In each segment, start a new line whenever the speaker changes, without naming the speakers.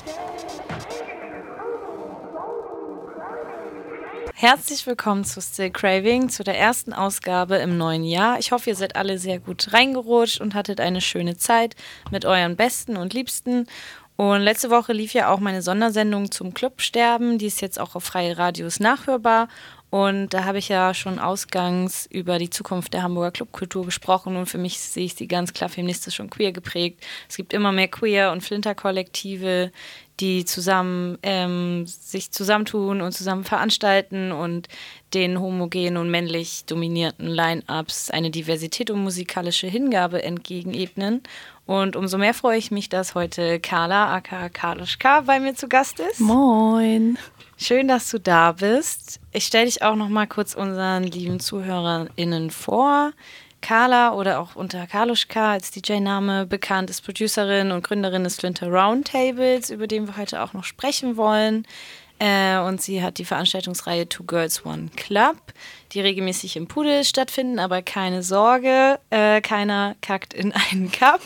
Herzlich willkommen zu Still Craving, zu der ersten Ausgabe im neuen Jahr. Ich hoffe, ihr seid alle sehr gut reingerutscht und hattet eine schöne Zeit mit euren Besten und Liebsten. Und letzte Woche lief ja auch meine Sondersendung zum Clubsterben. Die ist jetzt auch auf Freie Radios nachhörbar. Und da habe ich ja schon ausgangs über die Zukunft der Hamburger Clubkultur gesprochen. Und für mich sehe ich sie ganz klar feministisch und queer geprägt. Es gibt immer mehr Queer- und Flinter-Kollektive, die zusammen sich zusammentun und zusammen veranstalten und den homogen und männlich dominierten Line-Ups eine Diversität und musikalische Hingabe entgegenebnen. Und umso mehr freue ich mich, dass heute Carla, aka Karluschka, bei mir zu Gast ist.
Moin.
Schön, dass du da bist. Ich stelle dich auch noch mal kurz unseren lieben ZuhörerInnen vor. Carla oder auch unter Karluschka als DJ-Name bekannt, ist Producerin und Gründerin des Flinter Roundtables, über den wir heute auch noch sprechen wollen. Und sie hat die Veranstaltungsreihe Two Girls One Club, die regelmäßig im Pudel stattfinden, aber keine Sorge, keiner kackt in einen Cup.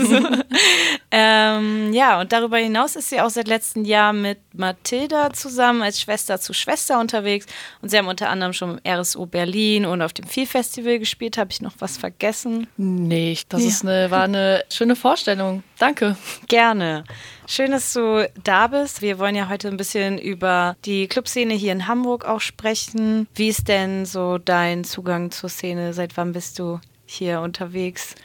Ja, und darüber hinaus ist sie auch seit letztem Jahr mit Mathilda zusammen als Schwester zu Schwester unterwegs. Und sie haben unter anderem schon im RSO Berlin und auf dem Viel-Festival gespielt. Habe ich noch was vergessen?
Nee, war eine schöne Vorstellung. Danke.
Gerne. Schön, dass du da bist. Wir wollen ja heute ein bisschen über die Clubszene hier in Hamburg auch sprechen. Wie ist denn so dein Zugang zur Szene? Seit wann bist du hier unterwegs?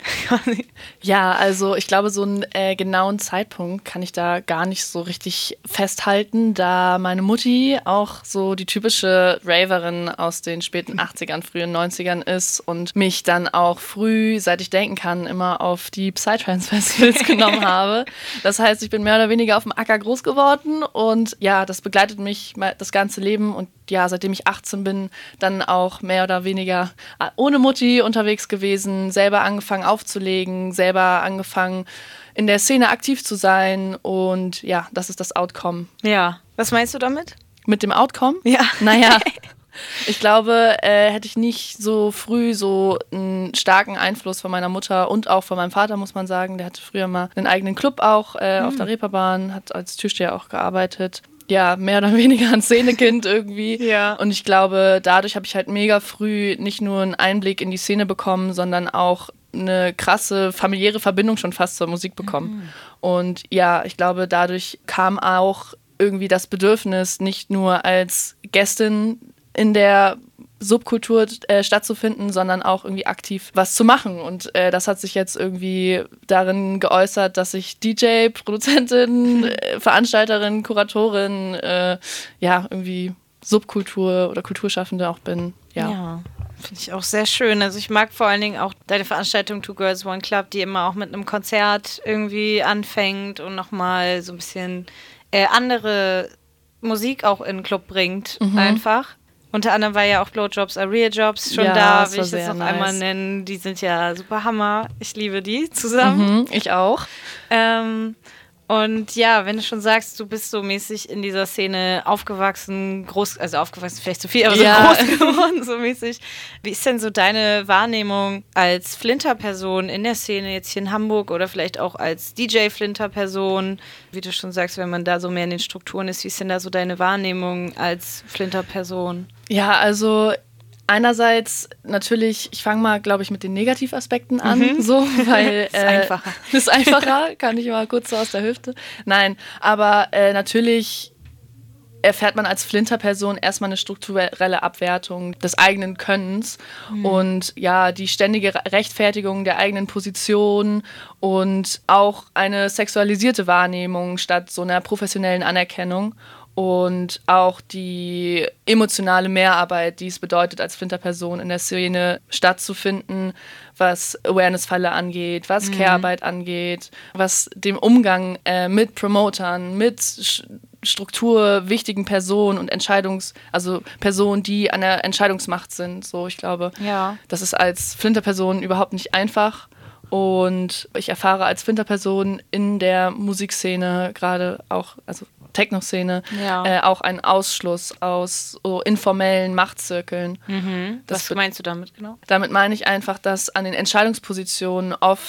Ja, also ich glaube, so einen genauen Zeitpunkt kann ich da gar nicht so richtig festhalten, da meine Mutti auch so die typische Raverin aus den späten 80ern, frühen 90ern ist und mich dann auch früh, seit ich denken kann, immer auf die Psytrance-Festivals genommen habe. Das heißt, ich bin mehr oder weniger auf dem Acker groß geworden und ja, das begleitet mich das ganze Leben und ja, seitdem ich 18 bin, dann auch mehr oder weniger ohne Mutti unterwegs gewesen, selber angefangen aufzulegen, selber angefangen in der Szene aktiv zu sein und ja, das ist das Outcome.
Ja, was meinst du damit?
Mit dem Outcome?
Ja.
Naja, ich glaube, hätte ich nicht so früh so einen starken Einfluss von meiner Mutter und auch von meinem Vater, muss man sagen, der hatte früher mal einen eigenen Club auch auf der Reeperbahn, hat als Türsteher auch gearbeitet. Ja, mehr oder weniger ein Szenekind irgendwie.
Ja.
Und ich glaube, dadurch habe ich halt mega früh nicht nur einen Einblick in die Szene bekommen, sondern auch eine krasse familiäre Verbindung schon fast zur Musik bekommen. Und ja, ich glaube, dadurch kam auch irgendwie das Bedürfnis, nicht nur als Gästin in der Subkultur stattzufinden, sondern auch irgendwie aktiv was zu machen. Und das hat sich jetzt irgendwie darin geäußert, dass ich DJ, Produzentin, Veranstalterin, Kuratorin, ja, irgendwie Subkultur oder Kulturschaffende auch bin.
Ja. Finde ich auch sehr schön. Also ich mag vor allen Dingen auch deine Veranstaltung Two Girls One Club, die immer auch mit einem Konzert irgendwie anfängt und nochmal so ein bisschen andere Musik auch in den Club bringt, einfach. Unter anderem war ja auch Blowjobs are Real Jobs schon da, will ich jetzt noch einmal nennen. Die sind ja super Hammer. Ich liebe die zusammen.
Ich auch.
Und ja, wenn du schon sagst, du bist so mäßig in dieser Szene aufgewachsen, aufgewachsen vielleicht zu viel, aber so groß geworden, so mäßig. Wie ist denn so deine Wahrnehmung als Flinter-Person in der Szene jetzt hier in Hamburg oder vielleicht auch als DJ-Flinter-Person? Wie du schon sagst, wenn man da so mehr in den Strukturen ist, wie ist denn da so deine Wahrnehmung als Flinter-Person?
Ja, also einerseits natürlich, ich fange mal, glaube ich, mit den Negativaspekten an, so, weil
ist einfacher.
Ist einfacher, kann ich mal kurz so aus der Hüfte. Nein, aber natürlich erfährt man als Flinter-Person erstmal eine strukturelle Abwertung des eigenen Könnens und ja, die ständige Rechtfertigung der eigenen Position und auch eine sexualisierte Wahrnehmung statt so einer professionellen Anerkennung. Und auch die emotionale Mehrarbeit, die es bedeutet, als Flinter-Person in der Szene stattzufinden, was Awareness-Falle angeht, was Care-Arbeit angeht, was dem Umgang mit Promotern, mit strukturwichtigen Personen und also Personen, die an der Entscheidungsmacht sind. So, ich glaube, das ist als Flinter-Person überhaupt nicht einfach. Und ich erfahre als Flinter-Person in der Musikszene gerade auch, also Techno-Szene, auch einen Ausschluss aus so informellen Machtzirkeln.
Was meinst du damit genau?
Damit meine ich einfach, dass an den Entscheidungspositionen oft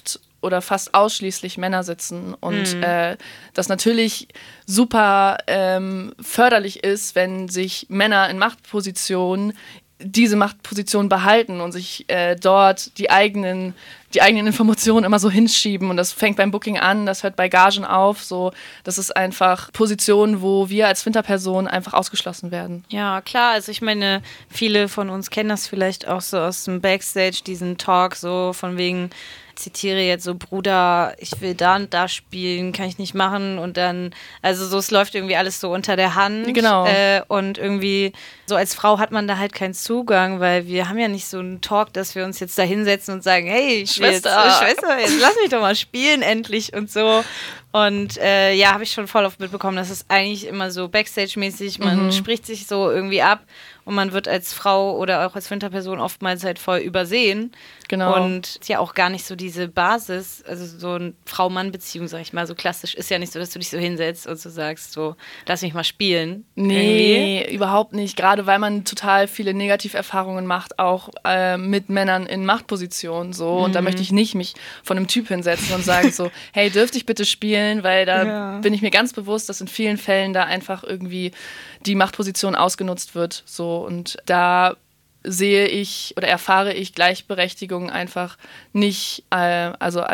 oder fast ausschließlich Männer sitzen und das natürlich super förderlich ist, wenn sich Männer in Machtpositionen diese Machtposition behalten und sich dort die eigenen Informationen immer so hinschieben. Und das fängt beim Booking an, das hört bei Gagen auf. So, das ist einfach Positionen, wo wir als Flinterperson einfach ausgeschlossen werden.
Ja, klar. Also ich meine, viele von uns kennen das vielleicht auch so aus dem Backstage, diesen Talk so von wegen, zitiere jetzt so, Bruder, ich will da und da spielen, kann ich nicht machen und dann, also so, es läuft irgendwie alles so unter der Hand.
Genau.
Und irgendwie, so als Frau hat man da halt keinen Zugang, weil wir haben ja nicht so einen Talk, dass wir uns jetzt da hinsetzen und sagen, hey, Schwester, jetzt lass mich doch mal spielen endlich und so. Und ja, habe ich schon voll oft mitbekommen, dass es eigentlich immer so Backstage-mäßig, man spricht sich so irgendwie ab und man wird als Frau oder auch als Flinterperson oftmals halt voll übersehen.
Genau.
Und ja auch gar nicht so diese Basis, also so eine Frau-Mann-Beziehung, sag ich mal, so klassisch ist ja nicht so, dass du dich so hinsetzt und so sagst, so, lass mich mal spielen.
Nee, irgendwie. Überhaupt nicht. Gerade weil man total viele Negativerfahrungen macht, auch mit Männern in Machtpositionen. So. Und da möchte ich nicht mich von einem Typ hinsetzen und sagen so, hey, dürfte ich bitte spielen? Weil da bin ich mir ganz bewusst, dass in vielen Fällen da einfach irgendwie die Machtposition ausgenutzt wird. So. Und da sehe ich oder erfahre ich Gleichberechtigung einfach nicht also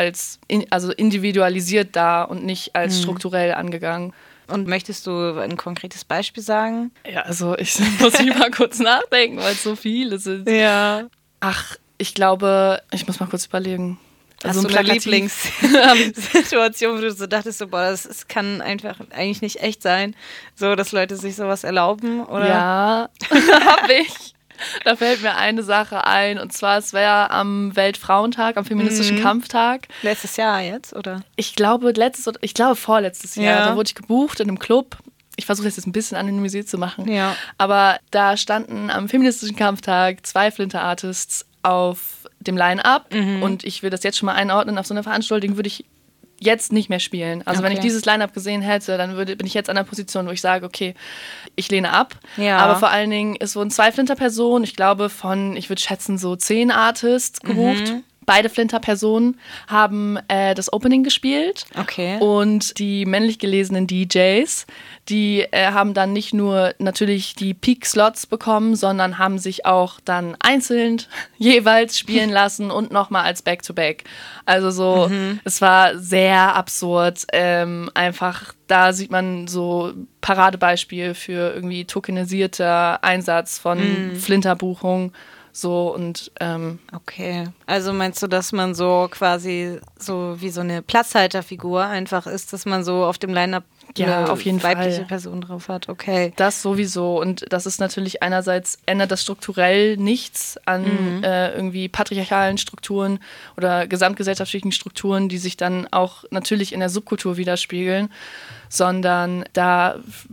individualisiert da und nicht als strukturell angegangen.
Und möchtest du ein konkretes Beispiel sagen?
Ja, also ich muss mal kurz nachdenken, weil es so viele sind.
Ja.
Ach, ich glaube, ich muss mal kurz überlegen.
Also hast du eine Lieblingssituation, wo du so dachtest, so, boah, das kann einfach eigentlich nicht echt sein, so, dass Leute sich sowas erlauben, oder?
Ja, hab ich. Da fällt mir eine Sache ein, und zwar, es wäre am Weltfrauentag, am feministischen Kampftag.
Letztes Jahr jetzt, oder?
Ich glaube vorletztes Jahr. Da wurde ich gebucht in einem Club. Ich versuche jetzt ein bisschen anonymisiert zu machen.
Ja.
Aber da standen am feministischen Kampftag 2 Flinter-Artists auf dem Line-Up. Und ich will das jetzt schon mal einordnen. Auf so einer Veranstaltung würde ich jetzt nicht mehr spielen. Also wenn ich dieses Line-Up gesehen hätte, dann bin ich jetzt an der Position, wo ich sage, okay, ich lehne ab. Ja. Aber vor allen Dingen, es wurden 2 Flinter-Personen, ich glaube ich würde schätzen, so 10 Artists gebucht. Beide Flinter-Personen haben das Opening gespielt.
Okay.
Und die männlich gelesenen DJs, die haben dann nicht nur natürlich die Peak-Slots bekommen, sondern haben sich auch dann einzeln jeweils spielen lassen und nochmal als Back-to-Back. Also so, es war sehr absurd. Einfach, da sieht man so Paradebeispiel für irgendwie tokenisierter Einsatz von Flinter-Buchung. So und
okay. Also meinst du, dass man so quasi so wie so eine Platzhalterfigur einfach ist, dass man so auf dem Line-Up eine
auf jeden
weibliche
Fall
Person drauf hat? Okay.
Das sowieso. Und das ist natürlich einerseits, ändert das strukturell nichts an irgendwie patriarchalen Strukturen oder gesamtgesellschaftlichen Strukturen, die sich dann auch natürlich in der Subkultur widerspiegeln, sondern da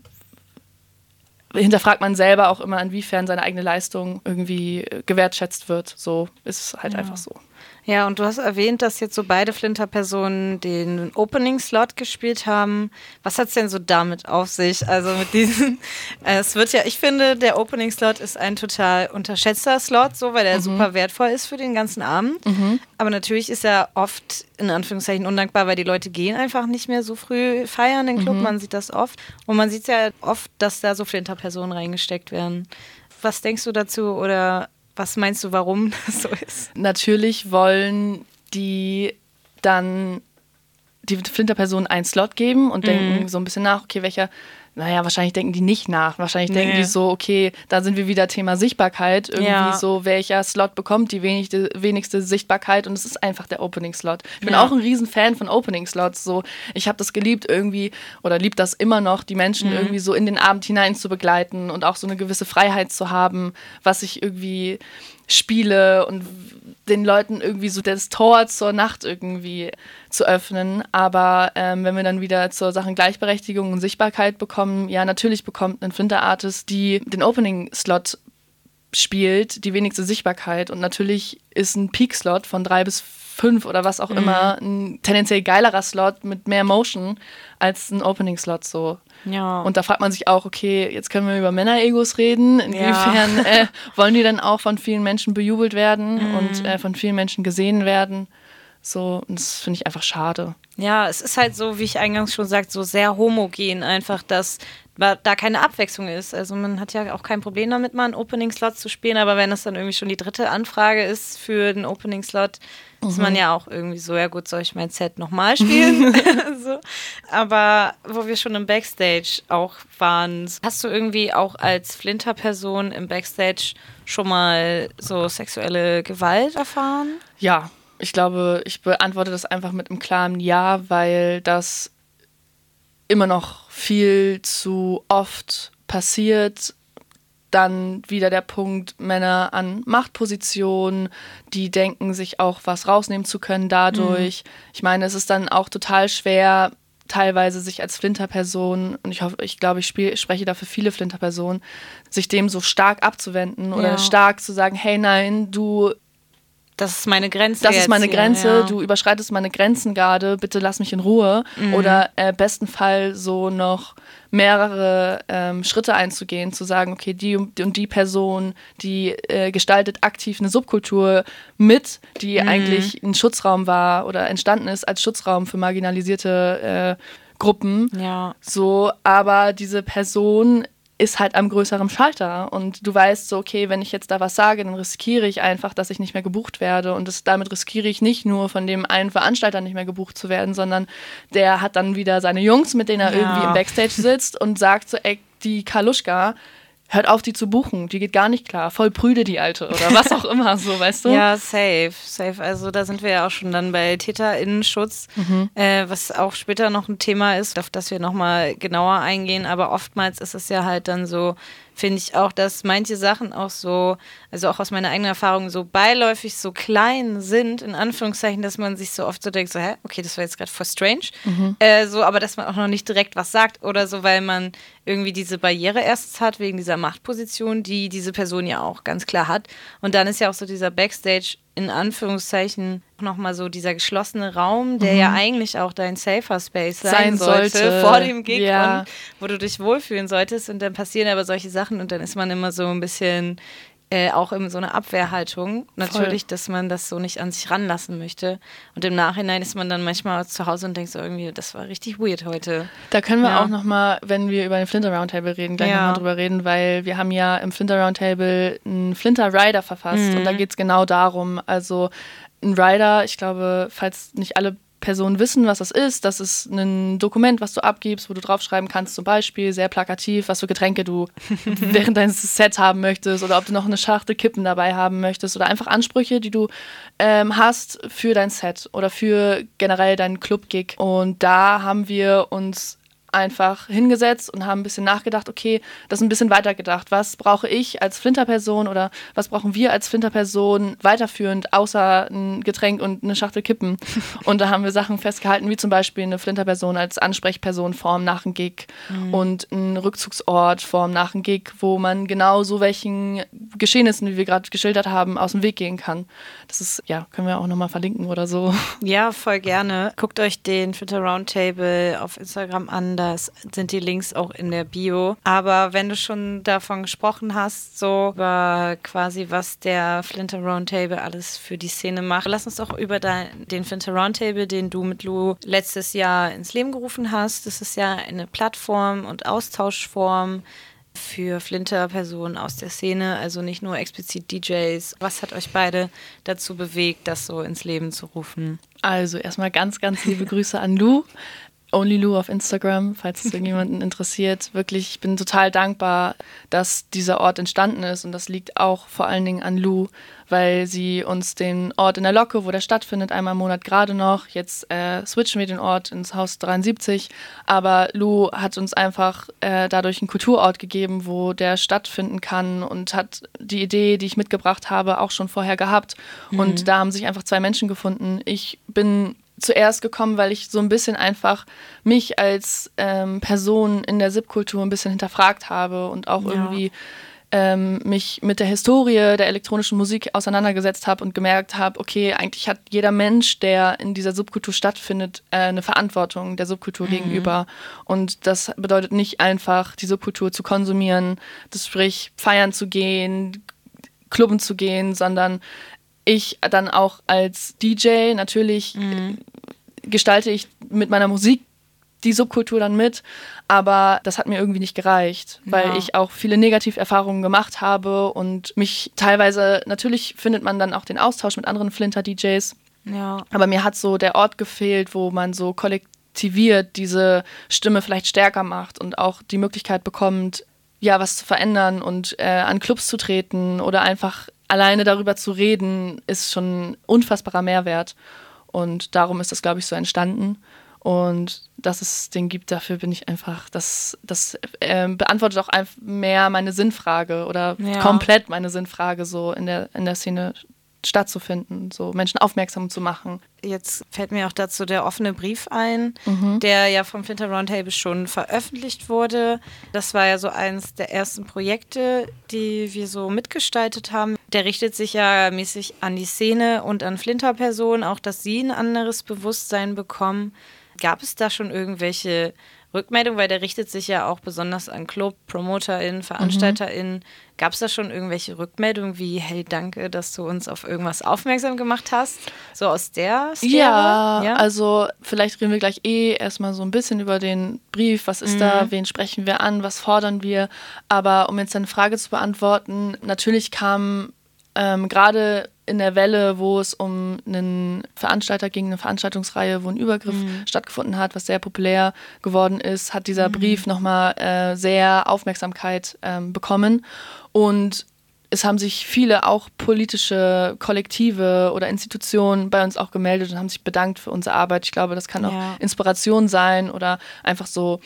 hinterfragt man selber auch immer, inwiefern seine eigene Leistung irgendwie gewertschätzt wird. So ist es halt einfach so.
Ja, und du hast erwähnt, dass jetzt so beide Flinter-Personen den Opening-Slot gespielt haben. Was hat es denn so damit auf sich? Also mit diesen, es wird ja, ich finde, der Opening-Slot ist ein total unterschätzter Slot, so, weil der super wertvoll ist für den ganzen Abend. Aber natürlich ist er oft, in Anführungszeichen, undankbar, weil die Leute gehen einfach nicht mehr so früh feiern in den Club. Man sieht das oft. Und man sieht ja oft, dass da so Flinter-Personen reingesteckt werden. Was denkst du dazu oder was meinst du, warum das so ist?
Natürlich wollen die Flinter-Personen einen Slot geben und denken so ein bisschen nach, okay, wahrscheinlich denken die nicht nach. Wahrscheinlich denken die so, okay, da sind wir wieder Thema Sichtbarkeit. Irgendwie so, welcher Slot bekommt die wenigste Sichtbarkeit, und es ist einfach der Opening-Slot. Ich bin auch ein riesen Fan von Opening-Slots. So, ich habe das geliebt irgendwie, oder lieb das immer noch, die Menschen irgendwie so in den Abend hinein zu begleiten und auch so eine gewisse Freiheit zu haben, was ich irgendwie spiele und den Leuten irgendwie so das Tor zur Nacht irgendwie zu öffnen. Aber wenn wir dann wieder zur Sachen Gleichberechtigung und Sichtbarkeit bekommen, ja, natürlich bekommt ein Flinter-Artist, die den Opening-Slot spielt, die wenigste Sichtbarkeit. Und natürlich ist ein Peak-Slot von 3 bis 5 oder was auch immer ein tendenziell geilerer Slot mit mehr Motion als ein Opening-Slot so.
Ja.
Und da fragt man sich auch, okay, jetzt können wir über Männer-Egos reden. Inwiefern wollen die dann auch von vielen Menschen bejubelt werden und von vielen Menschen gesehen werden? So, und das finde ich einfach schade.
Ja, es ist halt so, wie ich eingangs schon sagte, so sehr homogen einfach, dass da keine Abwechslung ist. Also man hat ja auch kein Problem damit, mal einen Opening-Slot zu spielen, aber wenn das dann irgendwie schon die 3. Anfrage ist für den Opening-Slot, ist man ja auch irgendwie so, ja gut, soll ich mein Set nochmal spielen? So. Aber wo wir schon im Backstage auch waren, hast du irgendwie auch als Flinter-Person im Backstage schon mal so sexuelle Gewalt erfahren?
Ja, ich glaube, ich beantworte das einfach mit einem klaren Ja, weil das immer noch viel zu oft passiert. Dann wieder der Punkt, Männer an Machtpositionen, die denken, sich auch was rausnehmen zu können dadurch. Ich meine, es ist dann auch total schwer, teilweise sich als Flinterperson, und ich glaube, ich spreche dafür viele Flinterpersonen, sich dem so stark abzuwenden oder stark zu sagen, hey, nein,
das ist meine Grenze.
Das ist meine Grenze, du überschreitest meine Grenzen gerade, bitte lass mich in Ruhe. Oder besten Fall so noch mehrere Schritte einzugehen, zu sagen, okay, die und die Person, die gestaltet aktiv eine Subkultur mit, die eigentlich ein Schutzraum war oder entstanden ist als Schutzraum für marginalisierte Gruppen.
Ja.
So, aber diese Person ist halt am größeren Schalter und du weißt so, okay, wenn ich jetzt da was sage, dann riskiere ich einfach, dass ich nicht mehr gebucht werde und damit riskiere ich nicht nur von dem einen Veranstalter nicht mehr gebucht zu werden, sondern der hat dann wieder seine Jungs, mit denen er irgendwie im Backstage sitzt und sagt so, ey, die Kaluschka, hört auf, die zu buchen, die geht gar nicht klar, voll prüde die Alte oder was auch immer, so, weißt du?
Ja, safe. Also da sind wir ja auch schon dann bei TäterInnenschutz, was auch später noch ein Thema ist, auf das wir nochmal genauer eingehen, aber oftmals ist es ja halt dann so, finde ich auch, dass manche Sachen auch so, also auch aus meiner eigenen Erfahrung, so beiläufig so klein sind, in Anführungszeichen, dass man sich so oft so denkt, so, hä, okay, das war jetzt gerade voll strange, so, aber dass man auch noch nicht direkt was sagt oder so, weil man irgendwie diese Barriere erst hat, wegen dieser Machtposition, die diese Person ja auch ganz klar hat. Und dann ist ja auch so dieser Backstage, in Anführungszeichen, nochmal so dieser geschlossene Raum, der ja eigentlich auch dein Safer Space sein sollte vor dem Gig und wo du dich wohlfühlen solltest. Und dann passieren aber solche Sachen und dann ist man immer so ein bisschen auch in so einer Abwehrhaltung. Natürlich, dass man das so nicht an sich ranlassen möchte. Und im Nachhinein ist man dann manchmal zu Hause und denkt so irgendwie, das war richtig weird heute.
Da können wir auch nochmal, wenn wir über den Flinter Roundtable reden, gleich nochmal drüber reden, weil wir haben ja im Flinter Roundtable einen Flinter Rider verfasst und da geht es genau darum, also ein Rider, ich glaube, falls nicht alle Personen wissen, was das ist ein Dokument, was du abgibst, wo du draufschreiben kannst, zum Beispiel, sehr plakativ, was für Getränke du während deines Sets haben möchtest oder ob du noch eine Schachtel Kippen dabei haben möchtest oder einfach Ansprüche, die du hast für dein Set oder für generell deinen Club-Gig. Und da haben wir uns einfach hingesetzt und haben ein bisschen nachgedacht, okay, das ein bisschen weitergedacht. Was brauche ich als Flinterperson oder was brauchen wir als Flinterperson weiterführend, außer ein Getränk und eine Schachtel Kippen? Und da haben wir Sachen festgehalten, wie zum Beispiel eine Flinterperson als Ansprechperson vorm nach dem Gig und ein Rückzugsort vorm nach dem Gig, wo man genau so welchen Geschehnissen, wie wir gerade geschildert haben, aus dem Weg gehen kann. Das ist, ja, können wir auch nochmal verlinken oder so.
Ja, voll gerne. Guckt euch den Flinter Roundtable auf Instagram an, da sind die Links auch in der Bio. Aber wenn du schon davon gesprochen hast, so über quasi, was der Flinter Roundtable alles für die Szene macht, lass uns doch über den Flinter Roundtable, den du mit Lou letztes Jahr ins Leben gerufen hast. Das ist ja eine Plattform und Austauschform für Flinter-Personen aus der Szene, also nicht nur explizit DJs. Was hat euch beide dazu bewegt, das so ins Leben zu rufen?
Also erstmal ganz, ganz liebe Grüße an Lou. Only Lou auf Instagram, falls es irgendjemanden interessiert. Wirklich, ich bin total dankbar, dass dieser Ort entstanden ist und das liegt auch vor allen Dingen an Lou, weil sie uns den Ort in der Locke, wo der stattfindet, einmal im Monat gerade noch, jetzt switchen wir den Ort ins Haus 73, aber Lou hat uns einfach dadurch einen Kulturort gegeben, wo der stattfinden kann und hat die Idee, die ich mitgebracht habe, auch schon vorher gehabt und da haben sich einfach zwei Menschen gefunden. Ich bin zuerst gekommen, weil ich so ein bisschen einfach mich als Person in der Subkultur ein bisschen hinterfragt habe und auch irgendwie mich mit der Historie der elektronischen Musik auseinandergesetzt habe und gemerkt habe, okay, eigentlich hat jeder Mensch, der in dieser Subkultur stattfindet, eine Verantwortung der Subkultur gegenüber. Und das bedeutet nicht einfach, die Subkultur zu konsumieren, das sprich feiern zu gehen, klubben zu gehen, sondern ich dann auch als DJ natürlich gestalte ich mit meiner Musik die Subkultur dann mit, aber das hat mir irgendwie nicht gereicht, weil ich auch viele Negativerfahrungen gemacht habe und mich teilweise, natürlich findet man dann auch den Austausch mit anderen Flinter-DJs, aber mir hat so der Ort gefehlt, wo man so kollektiviert diese Stimme vielleicht stärker macht und auch die Möglichkeit bekommt, ja, was zu verändern und an Clubs zu treten oder einfach alleine darüber zu reden, ist schon ein unfassbarer Mehrwert. Und darum ist das, glaube ich, so entstanden. Und dass es den gibt, dafür bin ich einfach, das beantwortet auch einfach mehr meine Sinnfrage oder komplett meine Sinnfrage, so in der Szene stattzufinden, so Menschen aufmerksam zu machen.
Jetzt fällt mir auch dazu der offene Brief ein, der ja vom Flinter Roundtable schon veröffentlicht wurde. Das war ja so eines der ersten Projekte, die wir so mitgestaltet haben. Der richtet sich ja mäßig an die Szene und an Flinter-Personen, auch dass sie ein anderes Bewusstsein bekommen. Gab es da schon irgendwelche Rückmeldungen, weil der richtet sich ja auch besonders an Club, PromoterInnen, VeranstalterInnen. Gab es da schon irgendwelche Rückmeldungen wie, hey, danke, dass du uns auf irgendwas aufmerksam gemacht hast? So aus der Sphäre?
Ja, also vielleicht reden wir gleich erstmal so ein bisschen über den Brief. Was ist da? Wen sprechen wir an? Was fordern wir? Aber um jetzt deine Frage zu beantworten, natürlich kam gerade in der Welle, wo es um einen Veranstalter ging, eine Veranstaltungsreihe, wo ein Übergriff stattgefunden hat, was sehr populär geworden ist, hat dieser Brief nochmal sehr Aufmerksamkeit bekommen. Und es haben sich viele auch politische Kollektive oder Institutionen bei uns auch gemeldet und haben sich bedankt für unsere Arbeit. Ich glaube, das kann auch Inspiration sein oder einfach so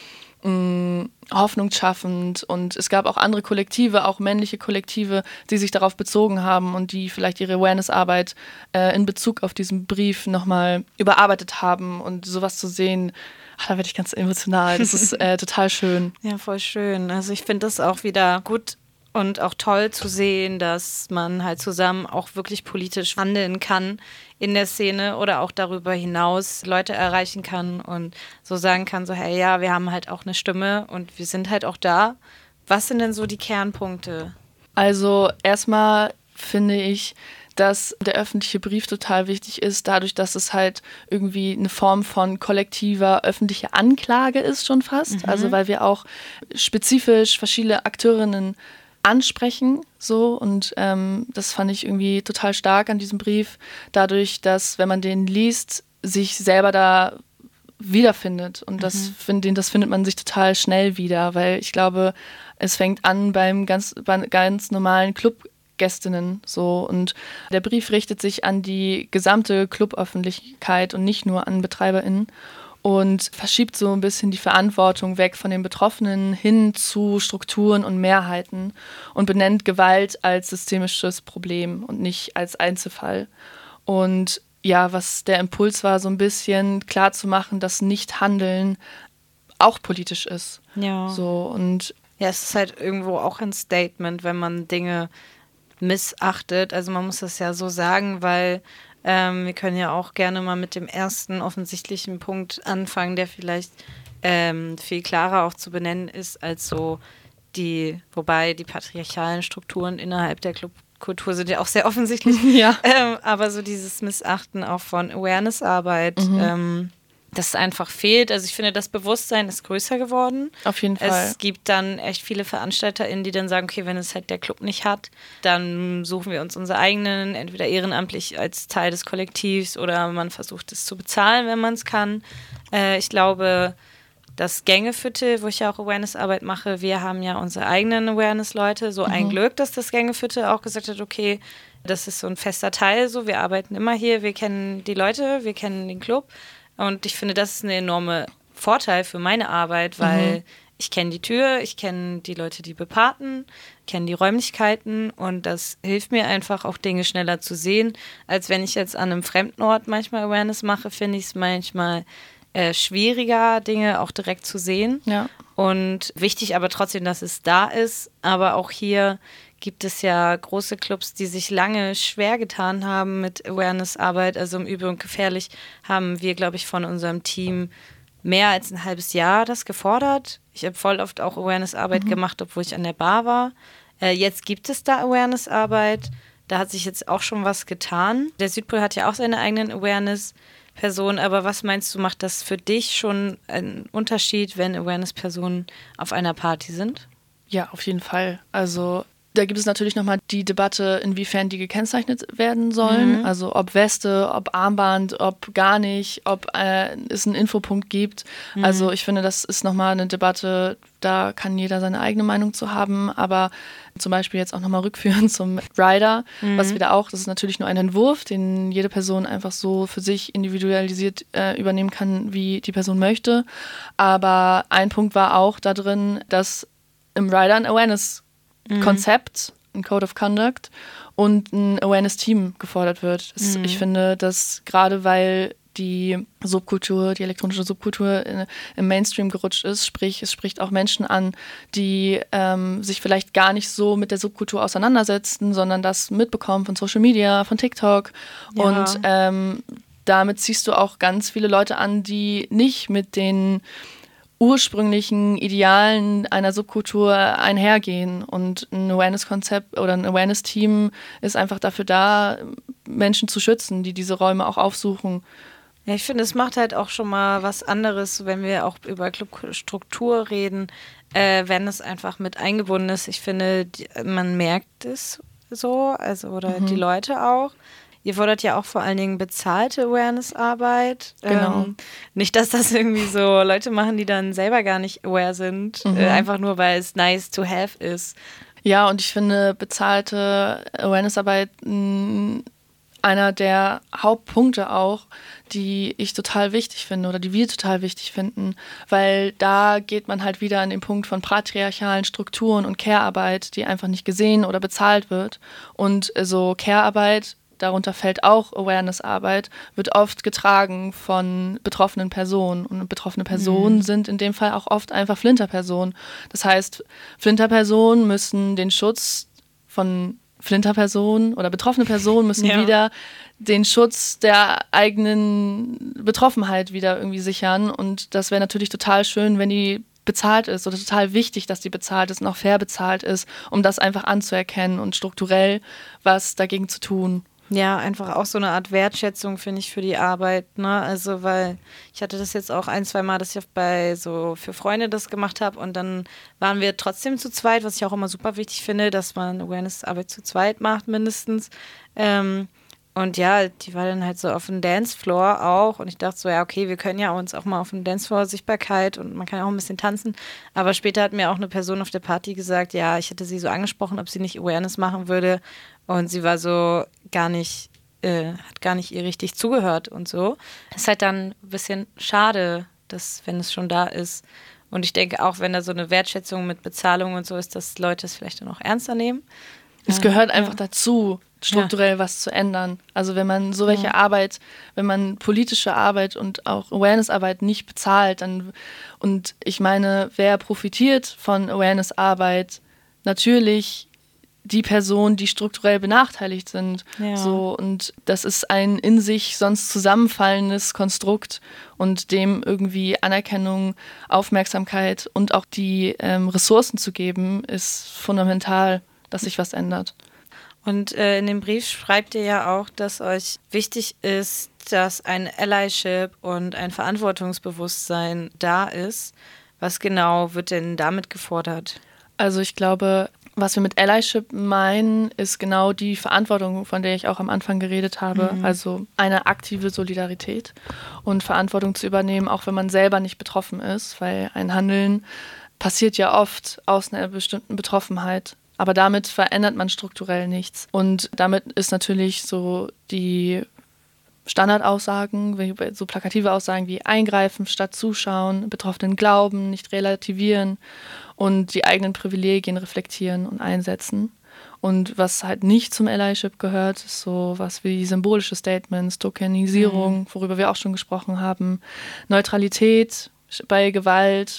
hoffnungsschaffend, und es gab auch andere Kollektive, auch männliche Kollektive, die sich darauf bezogen haben und die vielleicht ihre Awareness-Arbeit in Bezug auf diesen Brief nochmal überarbeitet haben, und sowas zu sehen, da werde ich ganz emotional. Das ist total schön.
Ja, voll schön. Also ich finde das auch wieder gut und auch toll zu sehen, dass man halt zusammen auch wirklich politisch handeln kann in der Szene oder auch darüber hinaus Leute erreichen kann und so sagen kann, so hey, ja, wir haben halt auch eine Stimme und wir sind halt auch da. Was sind denn so die Kernpunkte?
Also erstmal finde ich, dass der öffentliche Brief total wichtig ist, dadurch, dass es halt irgendwie eine Form von kollektiver öffentlicher Anklage ist schon fast. Also weil wir auch spezifisch verschiedene Akteurinnen ansprechen, so, und das fand ich irgendwie total stark an diesem Brief, dadurch, dass, wenn man den liest, sich selber da wiederfindet, und das findet man sich total schnell wieder, weil ich glaube, es fängt an bei ganz normalen Clubgästinnen, so, und der Brief richtet sich an die gesamte Cluböffentlichkeit und nicht nur an BetreiberInnen und verschiebt so ein bisschen die Verantwortung weg von den Betroffenen hin zu Strukturen und Mehrheiten und benennt Gewalt als systemisches Problem und nicht als Einzelfall. Und ja, was der Impuls war, so ein bisschen klarzumachen, dass Nichthandeln auch politisch ist.
Ja.
So, und
ja, es ist halt irgendwo auch ein Statement, wenn man Dinge missachtet. Also man muss das ja so sagen, weil wir können ja auch gerne mal mit dem ersten offensichtlichen Punkt anfangen, der vielleicht viel klarer auch zu benennen ist als so wobei die patriarchalen Strukturen innerhalb der Clubkultur sind ja auch sehr offensichtlich, aber so dieses Missachten auch von Awareness-Arbeit, das einfach fehlt. Also ich finde, das Bewusstsein ist größer geworden.
Auf jeden Fall.
Es gibt dann echt viele VeranstalterInnen, die dann sagen, okay, wenn es halt der Club nicht hat, dann suchen wir uns unsere eigenen, entweder ehrenamtlich als Teil des Kollektivs oder man versucht es zu bezahlen, wenn man es kann. Ich glaube, das Gängeviertel, wo ich ja auch Awareness-Arbeit mache, wir haben ja unsere eigenen Awareness-Leute. So ein Glück, dass das Gängeviertel auch gesagt hat, okay, das ist so ein fester Teil, so wir arbeiten immer hier, wir kennen die Leute, wir kennen den Club. Und ich finde, das ist ein enormer Vorteil für meine Arbeit, weil ich kenne die Tür, ich kenne die Leute, die beparten, kenne die Räumlichkeiten, und das hilft mir einfach auch Dinge schneller zu sehen, als wenn ich jetzt an einem fremden Ort manchmal Awareness mache, finde ich es manchmal schwieriger, Dinge auch direkt zu sehen. Ja. Und wichtig aber trotzdem, dass es da ist, aber auch hier gibt es ja große Clubs, die sich lange schwer getan haben mit Awareness-Arbeit. Also im Übel und Gefährlich haben wir, glaube ich, von unserem Team mehr als ein halbes Jahr das gefordert. Ich habe voll oft auch Awareness-Arbeit gemacht, obwohl ich an der Bar war. Jetzt gibt es da Awareness-Arbeit. Da hat sich jetzt auch schon was getan. Der Südpol hat ja auch seine eigenen Awareness-Personen, aber was meinst du, macht das für dich schon einen Unterschied, wenn Awareness-Personen auf einer Party sind?
Ja, auf jeden Fall. Also da gibt es natürlich nochmal die Debatte, inwiefern die gekennzeichnet werden sollen. Also ob Weste, ob Armband, ob gar nicht, ob es einen Infopunkt gibt. Also ich finde, das ist nochmal eine Debatte, da kann jeder seine eigene Meinung zu haben. Aber zum Beispiel jetzt auch nochmal rückführen zum Rider, was wieder auch, das ist natürlich nur ein Entwurf, den jede Person einfach so für sich individualisiert übernehmen kann, wie die Person möchte. Aber ein Punkt war auch da drin, dass im Rider ein Awareness-Konzept, ein Code of Conduct und ein Awareness-Team gefordert wird. Ich finde, dass gerade weil die Subkultur, die elektronische Subkultur im Mainstream gerutscht ist, sprich, es spricht auch Menschen an, die sich vielleicht gar nicht so mit der Subkultur auseinandersetzen, sondern das mitbekommen von Social Media, von TikTok. Ja. Und damit ziehst du auch ganz viele Leute an, die nicht mit den ursprünglichen Idealen einer Subkultur einhergehen. Und ein Awareness-Konzept oder ein Awareness-Team ist einfach dafür da, Menschen zu schützen, die diese Räume auch aufsuchen.
Ja, ich finde, es macht halt auch schon mal was anderes, wenn wir auch über Clubstruktur reden, wenn es einfach mit eingebunden ist. Ich finde, man merkt es so, also oder die Leute auch. Ihr fordert ja auch vor allen Dingen bezahlte Awareness-Arbeit.
Genau.
Nicht, dass das irgendwie so Leute machen, die dann selber gar nicht aware sind, einfach nur, weil es nice to have ist.
Ja, und ich finde bezahlte Awareness-Arbeit einer der Hauptpunkte auch, die ich total wichtig finde oder die wir total wichtig finden, weil da geht man halt wieder an den Punkt von patriarchalen Strukturen und Care-Arbeit, die einfach nicht gesehen oder bezahlt wird. Und so Care-Arbeit, darunter fällt auch Awareness-Arbeit, wird oft getragen von betroffenen Personen. Und betroffene Personen sind in dem Fall auch oft einfach Flinterpersonen. Das heißt, Flinterpersonen müssen den Schutz von Flinterpersonen oder betroffene Personen müssen wieder den Schutz der eigenen Betroffenheit wieder irgendwie sichern. Und das wäre natürlich total schön, wenn die bezahlt ist oder total wichtig, dass die bezahlt ist und auch fair bezahlt ist, um das einfach anzuerkennen und strukturell was dagegen zu tun.
Ja, einfach auch so eine Art Wertschätzung, finde ich, für die Arbeit, ne? Also, weil ich hatte das jetzt auch 1-2 Mal, dass ich bei so für Freunde das gemacht habe und dann waren wir trotzdem zu zweit, was ich auch immer super wichtig finde, dass man Awareness-Arbeit zu zweit macht mindestens. Und ja, die war dann halt so auf dem Dancefloor auch und ich dachte so, ja, okay, wir können ja uns auch mal auf dem Dancefloor Sichtbarkeit und man kann ja auch ein bisschen tanzen, aber später hat mir auch eine Person auf der Party gesagt, ja, ich hätte sie so angesprochen, ob sie nicht Awareness machen würde und sie war so hat gar nicht ihr richtig zugehört und so. Ist halt dann ein bisschen schade, dass, wenn es schon da ist. Und ich denke auch, wenn da so eine Wertschätzung mit Bezahlung und so ist, dass Leute es vielleicht dann auch ernster nehmen.
Es gehört einfach dazu, strukturell was zu ändern. Also wenn man so welche Arbeit, wenn man politische Arbeit und auch Awareness-Arbeit nicht bezahlt, dann, und ich meine, wer profitiert von Awareness-Arbeit? Natürlich die Personen, die strukturell benachteiligt sind. Ja. So, und das ist ein in sich sonst zusammenfallendes Konstrukt und dem irgendwie Anerkennung, Aufmerksamkeit und auch die Ressourcen zu geben, ist fundamental, dass sich was ändert.
Und in dem Brief schreibt ihr ja auch, dass euch wichtig ist, dass ein Allyship und ein Verantwortungsbewusstsein da ist. Was genau wird denn damit gefordert?
Also ich glaube, was wir mit Allyship meinen, ist genau die Verantwortung, von der ich auch am Anfang geredet habe. Also eine aktive Solidarität und Verantwortung zu übernehmen, auch wenn man selber nicht betroffen ist, weil ein Handeln passiert ja oft aus einer bestimmten Betroffenheit. Aber damit verändert man strukturell nichts. Und damit ist natürlich so die Standardaussagen, so plakative Aussagen wie eingreifen statt zuschauen, Betroffenen glauben, nicht relativieren und die eigenen Privilegien reflektieren und einsetzen. Und was halt nicht zum Allyship gehört, ist so was wie symbolische Statements, Tokenisierung, worüber wir auch schon gesprochen haben, Neutralität bei Gewalt,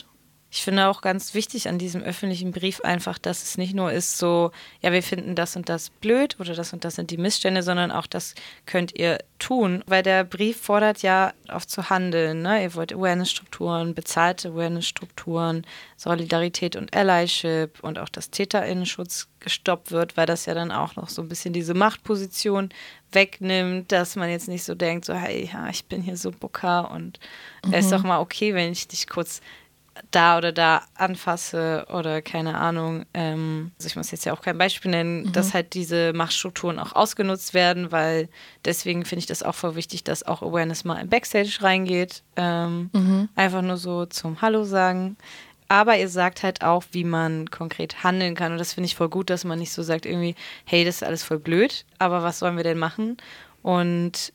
Ich finde auch ganz wichtig an diesem öffentlichen Brief einfach, dass es nicht nur ist so, ja, wir finden das und das blöd oder das und das sind die Missstände, sondern auch, das könnt ihr tun. Weil der Brief fordert ja auf zu handeln. Ne? Ihr wollt Awareness-Strukturen, bezahlte Awareness-Strukturen, Solidarität und Allyship und auch, dass TäterInnenschutz gestoppt wird, weil das ja dann auch noch so ein bisschen diese Machtposition wegnimmt, dass man jetzt nicht so denkt, so, hey, ja, ich bin hier so Booker und es ist doch mal okay, wenn ich dich kurz da oder da anfasse oder keine Ahnung. Also ich muss jetzt ja auch kein Beispiel nennen, dass halt diese Machtstrukturen auch ausgenutzt werden, weil deswegen finde ich das auch voll wichtig, dass auch Awareness mal im Backstage reingeht. Einfach nur so zum Hallo sagen. Aber ihr sagt halt auch, wie man konkret handeln kann. Und das finde ich voll gut, dass man nicht so sagt irgendwie, hey, das ist alles voll blöd, aber was sollen wir denn machen? Und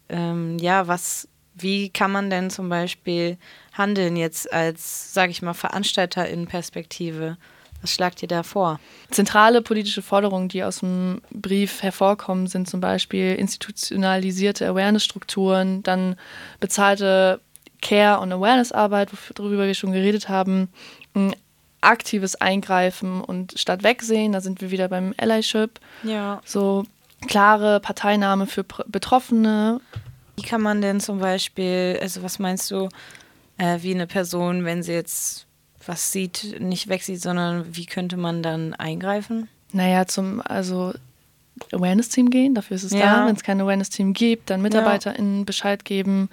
wie kann man denn zum Beispiel handeln jetzt als, sage ich mal, VeranstalterInnen-Perspektive? Was schlagt ihr da vor?
Zentrale politische Forderungen, die aus dem Brief hervorkommen, sind zum Beispiel institutionalisierte Awareness-Strukturen, dann bezahlte Care- und Awareness-Arbeit, worüber wir schon geredet haben, aktives Eingreifen und statt Wegsehen, da sind wir wieder beim Allyship.
Ja.
So klare Parteinahme für Betroffene.
Wie kann man denn zum Beispiel, also was meinst du, wie eine Person, wenn sie jetzt was sieht, nicht wegsieht, sondern wie könnte man dann eingreifen?
Naja, Awareness-Team gehen, dafür ist es da. Wenn es kein Awareness-Team gibt, dann MitarbeiterInnen Bescheid geben,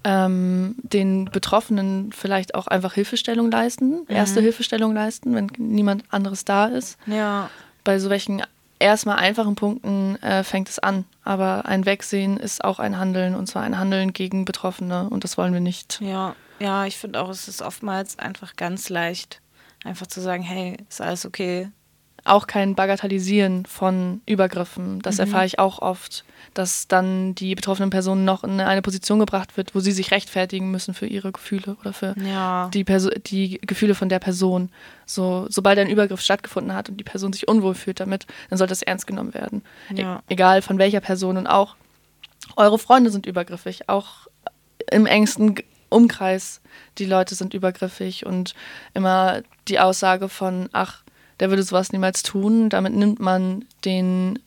den Betroffenen vielleicht auch einfach Hilfestellung leisten, erste Hilfestellung leisten, wenn niemand anderes da ist.
Ja.
Bei so welchen erstmal einfachen Punkten fängt es an, aber ein Wegsehen ist auch ein Handeln, und zwar ein Handeln gegen Betroffene, und das wollen wir nicht.
Ja, ich finde auch, es ist oftmals einfach ganz leicht, einfach zu sagen, hey, ist alles okay.
Auch kein Bagatellisieren von Übergriffen. Das erfahre ich auch oft, dass dann die betroffenen Personen noch in eine Position gebracht wird, wo sie sich rechtfertigen müssen für ihre Gefühle oder für die Gefühle von der Person. Sobald ein Übergriff stattgefunden hat und die Person sich unwohl fühlt damit, dann sollte das ernst genommen werden.
Ja.
Egal von welcher Person. Und auch eure Freunde sind übergriffig. Auch im engsten Umkreis, die Leute sind übergriffig. Und immer die Aussage von, ach, der würde sowas niemals tun. Damit nimmt man den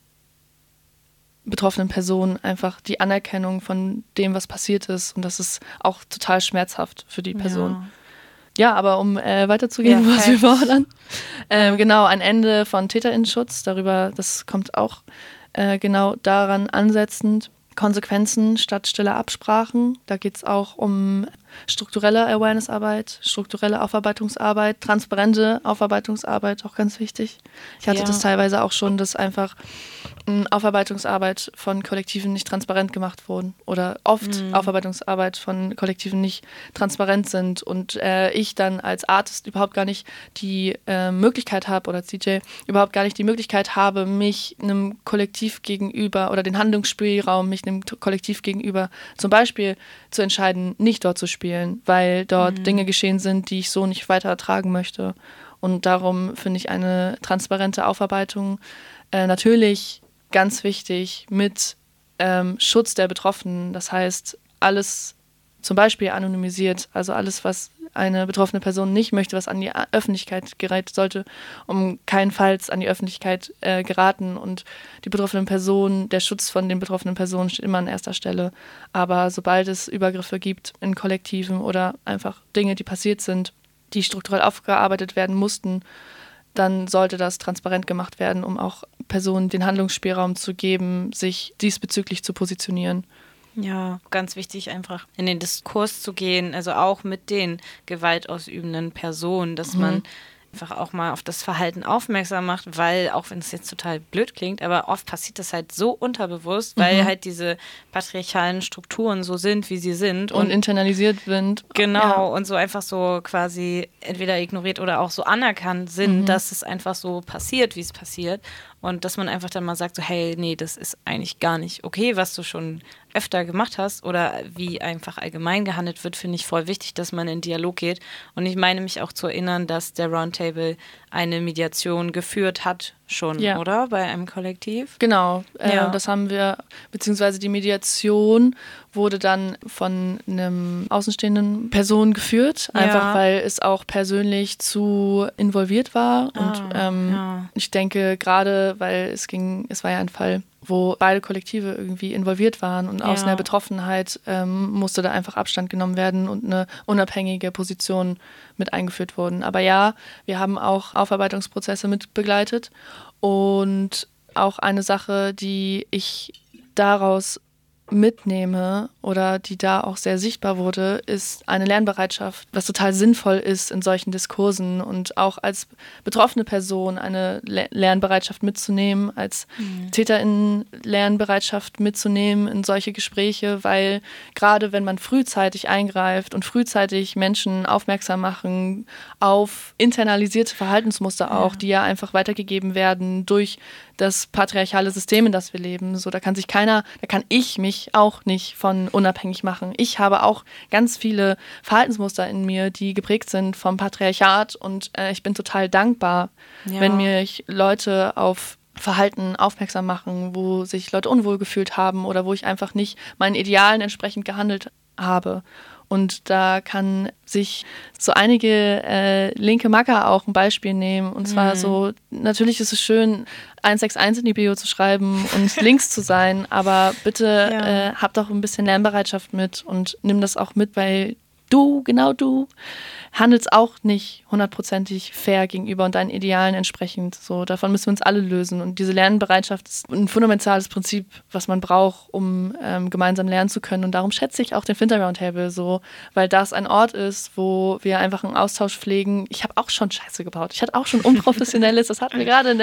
betroffenen Personen einfach die Anerkennung von dem, was passiert ist. Und das ist auch total schmerzhaft für die Person. Ja, aber um weiterzugehen, was wir fordern. Genau, ein Ende von TäterInnenschutz. Das kommt auch genau daran ansetzend. Konsequenzen statt stiller Absprachen. Da geht es auch um strukturelle Awareness-Arbeit, strukturelle Aufarbeitungsarbeit, transparente Aufarbeitungsarbeit, auch ganz wichtig. Ich hatte das teilweise auch schon, dass einfach Aufarbeitungsarbeit von Kollektiven nicht transparent gemacht wurden oder oft Aufarbeitungsarbeit von Kollektiven nicht transparent sind und ich dann als Artist überhaupt gar nicht die Möglichkeit habe oder als DJ überhaupt gar nicht die Möglichkeit habe, mich einem Kollektiv gegenüber oder den Handlungsspielraum mich einem Kollektiv gegenüber zum Beispiel zu entscheiden, nicht dort zu spielen, weil dort Dinge geschehen sind, die ich so nicht weiter ertragen möchte. Und darum finde ich eine transparente Aufarbeitung natürlich ganz wichtig mit Schutz der Betroffenen. Das heißt, alles zum Beispiel anonymisiert, also alles, was eine betroffene Person nicht möchte, was an die Öffentlichkeit gerät, sollte keinenfalls an die Öffentlichkeit geraten. Und die betroffenen Personen, der Schutz von den betroffenen Personen steht immer an erster Stelle. Aber sobald es Übergriffe gibt in Kollektiven oder einfach Dinge, die passiert sind, die strukturell aufgearbeitet werden mussten, dann sollte das transparent gemacht werden, um auch Personen den Handlungsspielraum zu geben, sich diesbezüglich zu positionieren.
Ja, ganz wichtig, einfach in den Diskurs zu gehen, also auch mit den gewaltausübenden Personen, dass man einfach auch mal auf das Verhalten aufmerksam macht, weil, auch wenn es jetzt total blöd klingt, aber oft passiert das halt so unterbewusst, weil halt diese patriarchalen Strukturen so sind, wie sie sind.
Und internalisiert sind.
Genau, und so einfach so quasi entweder ignoriert oder auch so anerkannt sind, dass es einfach so passiert, wie es passiert. Und dass man einfach dann mal sagt, so, hey, nee, das ist eigentlich gar nicht okay, was du schon öfter gemacht hast oder wie einfach allgemein gehandelt wird, finde ich voll wichtig, dass man in Dialog geht. Und ich meine mich auch zu erinnern, dass der Roundtable eine Mediation geführt hat, schon,
Ja.
oder? Bei einem Kollektiv?
Genau,
Ja.
das haben wir, beziehungsweise die Mediation wurde dann von einem außenstehenden Person geführt, einfach weil es auch persönlich zu involviert war. Und ich denke gerade, weil es war ja ein Fall, wo beide Kollektive irgendwie involviert waren und aus einer Betroffenheit musste da einfach Abstand genommen werden und eine unabhängige Position mit eingeführt wurden. Aber ja, wir haben auch Aufarbeitungsprozesse mit begleitet und auch eine Sache, die ich daraus mitnehme oder die da auch sehr sichtbar wurde, ist eine Lernbereitschaft, was total sinnvoll ist in solchen Diskursen und auch als betroffene Person eine Lernbereitschaft mitzunehmen, als TäterInnen Lernbereitschaft mitzunehmen in solche Gespräche, weil gerade wenn man frühzeitig eingreift und frühzeitig Menschen aufmerksam machen auf internalisierte Verhaltensmuster auch, die ja einfach weitergegeben werden durch das patriarchale System, in das wir leben. So, da kann ich mich auch nicht von unabhängig machen. Ich habe auch ganz viele Verhaltensmuster in mir, die geprägt sind vom Patriarchat und ich bin total dankbar, wenn mich Leute auf Verhalten aufmerksam machen, wo sich Leute unwohl gefühlt haben oder wo ich einfach nicht meinen Idealen entsprechend gehandelt habe. Und da kann sich so einige linke Macker auch ein Beispiel nehmen. Und zwar so, natürlich ist es schön, 161 in die Bio zu schreiben und links zu sein, aber bitte habt auch ein bisschen Lernbereitschaft mit und nimm das auch mit, weil du handelst auch nicht hundertprozentig fair gegenüber und deinen Idealen entsprechend. So, davon müssen wir uns alle lösen. Und diese Lernbereitschaft ist ein fundamentales Prinzip, was man braucht, um gemeinsam lernen zu können. Und darum schätze ich auch den Flinter Roundtable so, weil das ein Ort ist, wo wir einfach einen Austausch pflegen. Ich habe auch schon Scheiße gebaut. Ich hatte auch schon Unprofessionelles. Das hatten wir gerade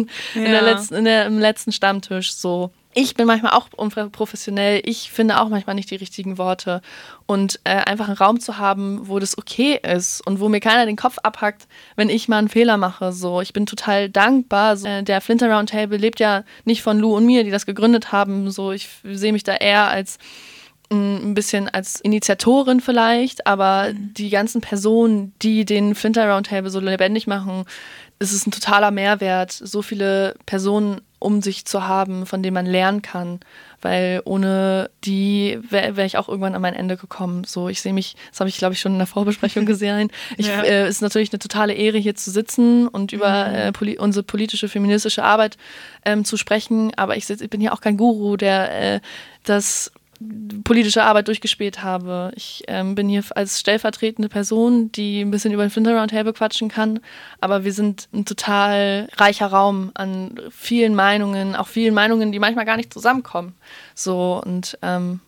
im letzten Stammtisch so. Ich bin manchmal auch unprofessionell. Ich finde auch manchmal nicht die richtigen Worte. Und einfach einen Raum zu haben, wo das okay ist und wo mir keiner den Kopf abhackt, wenn ich mal einen Fehler mache. So, ich bin total dankbar. So, der Flinter Roundtable lebt ja nicht von Lou und mir, die das gegründet haben. So, ich sehe mich da eher als ein bisschen als Initiatorin vielleicht, aber die ganzen Personen, die den Flinter Roundtable so lebendig machen, es ist ein totaler Mehrwert, so viele Personen um sich zu haben, von denen man lernen kann, weil ohne die wäre ich auch irgendwann an mein Ende gekommen. So, ich sehe mich, das habe ich glaube ich schon in der Vorbesprechung gesehen. Es ist natürlich eine totale Ehre, hier zu sitzen und über unsere politische, feministische Arbeit zu sprechen, aber ich bin ja auch kein Guru, der das politische Arbeit durchgespielt habe. Ich bin hier als stellvertretende Person, die ein bisschen über den Flinter Roundtable quatschen kann, aber wir sind ein total reicher Raum an vielen Meinungen, auch vielen Meinungen, die manchmal gar nicht zusammenkommen. So, und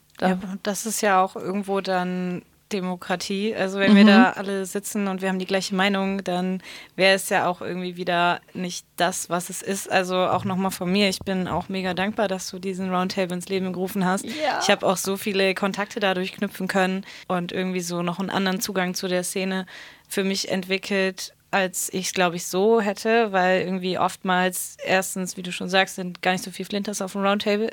das ist ja auch irgendwo dann Demokratie. Also wenn wir da alle sitzen und wir haben die gleiche Meinung, dann wäre es ja auch irgendwie wieder nicht das, was es ist. Also auch nochmal von mir, ich bin auch mega dankbar, dass du diesen Roundtable ins Leben gerufen hast. Ja. Ich habe auch so viele Kontakte dadurch knüpfen können und irgendwie so noch einen anderen Zugang zu der Szene für mich entwickelt, als ich es, glaube ich, so hätte, weil irgendwie oftmals, erstens, wie du schon sagst, sind gar nicht so viele Flinters auf dem Roundtable,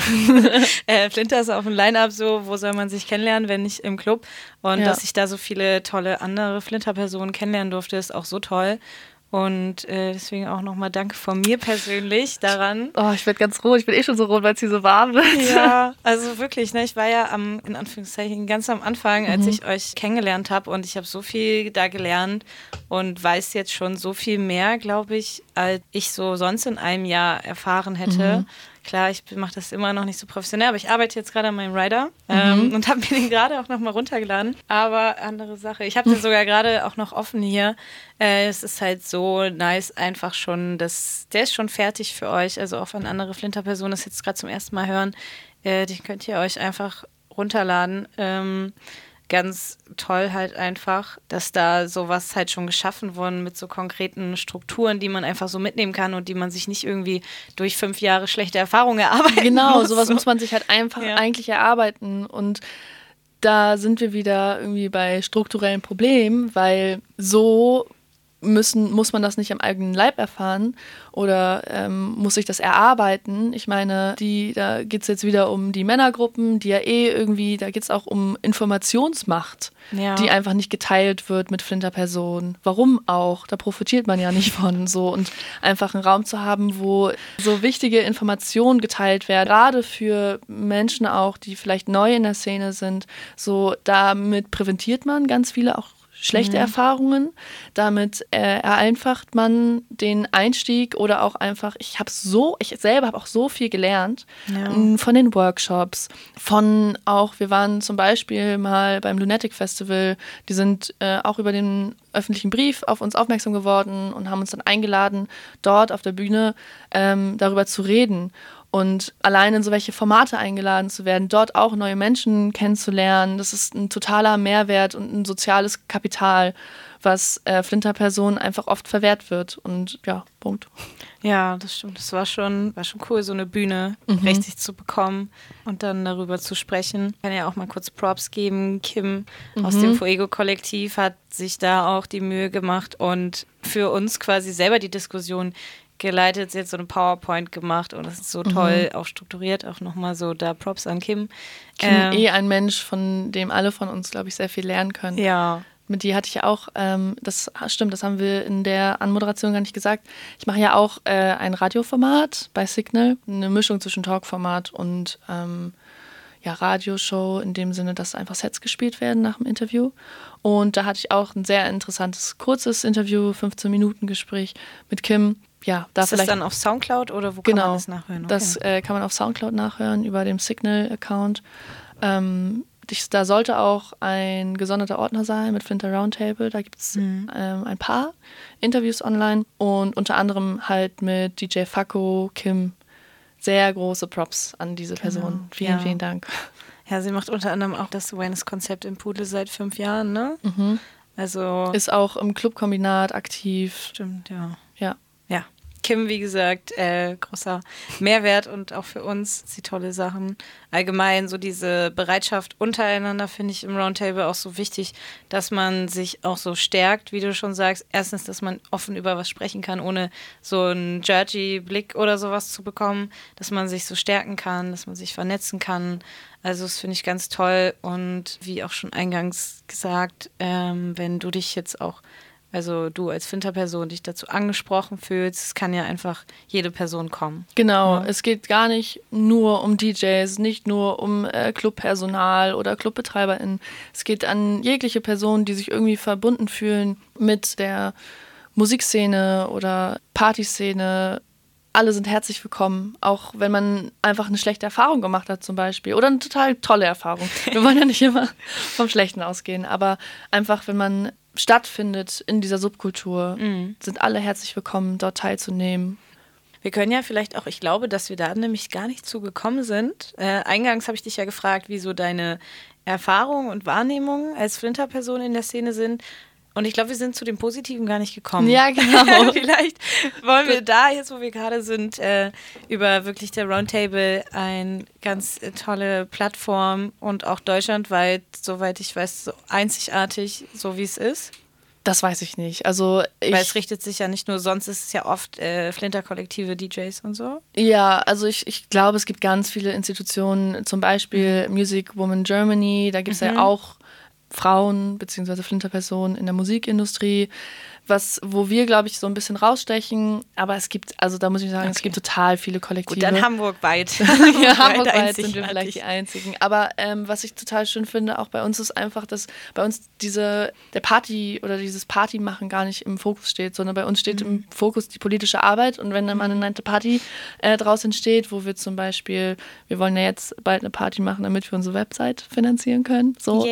Flinters auf dem Line-Up, so, wo soll man sich kennenlernen, wenn nicht im Club? Und dass ich da so viele tolle andere Flinter-Personen kennenlernen durfte, ist auch so toll. Und deswegen auch nochmal Danke von mir persönlich daran.
Oh, ich werde ganz rot. Ich bin eh schon so rot, weil es hier so warm wird.
Ja, also wirklich, ne, ich war ja in Anführungszeichen ganz am Anfang, als ich euch kennengelernt habe und ich habe so viel da gelernt und weiß jetzt schon so viel mehr, glaube ich, als ich so sonst in einem Jahr erfahren hätte. Klar, ich mache das immer noch nicht so professionell, aber ich arbeite jetzt gerade an meinem Rider und habe mir den gerade auch nochmal runtergeladen. Aber andere Sache, ich habe den sogar gerade auch noch offen hier. Es ist halt so nice, einfach schon, der ist schon fertig für euch. Also auch wenn andere Flinter-Personen das jetzt gerade zum ersten Mal hören, den könnt ihr euch einfach runterladen. Ganz toll halt einfach, dass da sowas halt schon geschaffen wurde mit so konkreten Strukturen, die man einfach so mitnehmen kann und die man sich nicht irgendwie durch 5 Jahre schlechte Erfahrungen erarbeiten
Genau,
muss.
Sowas muss man sich halt einfach eigentlich erarbeiten und da sind wir wieder irgendwie bei strukturellen Problemen, weil so muss man das nicht am eigenen Leib erfahren oder muss sich das erarbeiten. Ich meine, da geht es jetzt wieder um die Männergruppen, die ja irgendwie, da geht es auch um Informationsmacht, die einfach nicht geteilt wird mit Flinterpersonen. Warum auch? Da profitiert man ja nicht von so. Und einfach einen Raum zu haben, wo so wichtige Informationen geteilt werden, gerade für Menschen auch, die vielleicht neu in der Szene sind, so damit präventiert man ganz viele auch schlechte Erfahrungen. Damit vereinfacht man den Einstieg oder auch einfach, ich selber habe auch so viel gelernt von den Workshops, wir waren zum Beispiel mal beim Lunatic Festival, die sind auch über den öffentlichen Brief auf uns aufmerksam geworden und haben uns dann eingeladen, dort auf der Bühne darüber zu reden. Und allein in so welche Formate eingeladen zu werden, dort auch neue Menschen kennenzulernen, das ist ein totaler Mehrwert und ein soziales Kapital, was Flinterpersonen einfach oft verwehrt wird. Und ja, Punkt.
Ja, das stimmt. Das war schon cool, so eine Bühne richtig zu bekommen und dann darüber zu sprechen. Ich kann ja auch mal kurz Props geben. Kim aus dem Fuego-Kollektiv hat sich da auch die Mühe gemacht und für uns quasi selber die Diskussion geleitet, sie hat so eine PowerPoint gemacht und das ist so toll, auch strukturiert, auch nochmal so da Props an Kim.
Kim ein Mensch, von dem alle von uns, glaube ich, sehr viel lernen können.
Ja.
Mit die hatte ich ja auch, das stimmt, das haben wir in der Anmoderation gar nicht gesagt. Ich mache ja auch ein Radioformat bei Signal, eine Mischung zwischen Talkformat und Radioshow, in dem Sinne, dass einfach Sets gespielt werden nach dem Interview. Und da hatte ich auch ein sehr interessantes, kurzes Interview, 15-Minuten-Gespräch mit Kim. Ja,
ist das dann auf Soundcloud oder wo kann man das nachhören? Okay.
Das kann man auf Soundcloud nachhören über dem Signal-Account. Da sollte auch ein gesonderter Ordner sein mit Flinter Roundtable. Da gibt es ein paar Interviews online und unter anderem halt mit DJ Fakko, Kim. Sehr große Props an diese Person. Vielen, vielen Dank.
Ja, sie macht unter anderem auch das Awareness-Konzept im Pudel seit 5 Jahren, ne? Also
ist auch im Clubkombinat aktiv.
Stimmt, ja.
Ja.
Kim, wie gesagt, großer Mehrwert und auch für uns sie tolle Sachen. Allgemein so diese Bereitschaft untereinander finde ich im Roundtable auch so wichtig, dass man sich auch so stärkt, wie du schon sagst. Erstens, dass man offen über was sprechen kann, ohne so einen judgy Blick oder sowas zu bekommen, dass man sich so stärken kann, dass man sich vernetzen kann. Also das finde ich ganz toll und wie auch schon eingangs gesagt, wenn du dich jetzt auch also du als Flinterperson dich dazu angesprochen fühlst, es kann ja einfach jede Person kommen.
Genau, es geht gar nicht nur um DJs, nicht nur um Clubpersonal oder ClubbetreiberInnen. Es geht an jegliche Personen, die sich irgendwie verbunden fühlen mit der Musikszene oder Partyszene. Alle sind herzlich willkommen, auch wenn man einfach eine schlechte Erfahrung gemacht hat zum Beispiel oder eine total tolle Erfahrung. Wir wollen ja nicht immer vom Schlechten ausgehen, aber einfach, wenn man stattfindet in dieser Subkultur, sind alle herzlich willkommen, dort teilzunehmen.
Wir können ja vielleicht auch, ich glaube, dass wir da nämlich gar nicht zugekommen sind. Eingangs habe ich dich ja gefragt, wie so deine Erfahrungen und Wahrnehmungen als Flinterperson in der Szene sind. Und ich glaube, wir sind zu dem Positiven gar nicht gekommen.
Ja, genau.
Vielleicht wollen wir da, jetzt wo wir gerade sind, über wirklich der Roundtable eine ganz tolle Plattform und auch deutschlandweit, soweit ich weiß, so einzigartig, so wie es ist.
Das weiß ich nicht. Also
weil es richtet sich ja nicht nur, sonst ist es ja oft Flinter-Kollektive, DJs und so.
Ja, also ich glaube, es gibt ganz viele Institutionen, zum Beispiel Music Woman Germany, da gibt es ja auch Frauen bzw. Flinterpersonen in der Musikindustrie, wo wir, glaube ich, so ein bisschen rausstechen. Aber es gibt, also da muss ich sagen, es gibt total viele Kollektive.
Gut, dann hamburgweit.
Ja, hamburgweit sind wir vielleicht die Einzigen. Aber was ich total schön finde, auch bei uns ist einfach, dass bei uns der Party oder dieses Partymachen gar nicht im Fokus steht, sondern bei uns steht im Fokus die politische Arbeit. Und wenn dann mal eine nette Party draus entsteht, wo wir zum Beispiel, wir wollen ja jetzt bald eine Party machen, damit wir unsere Website finanzieren können. So.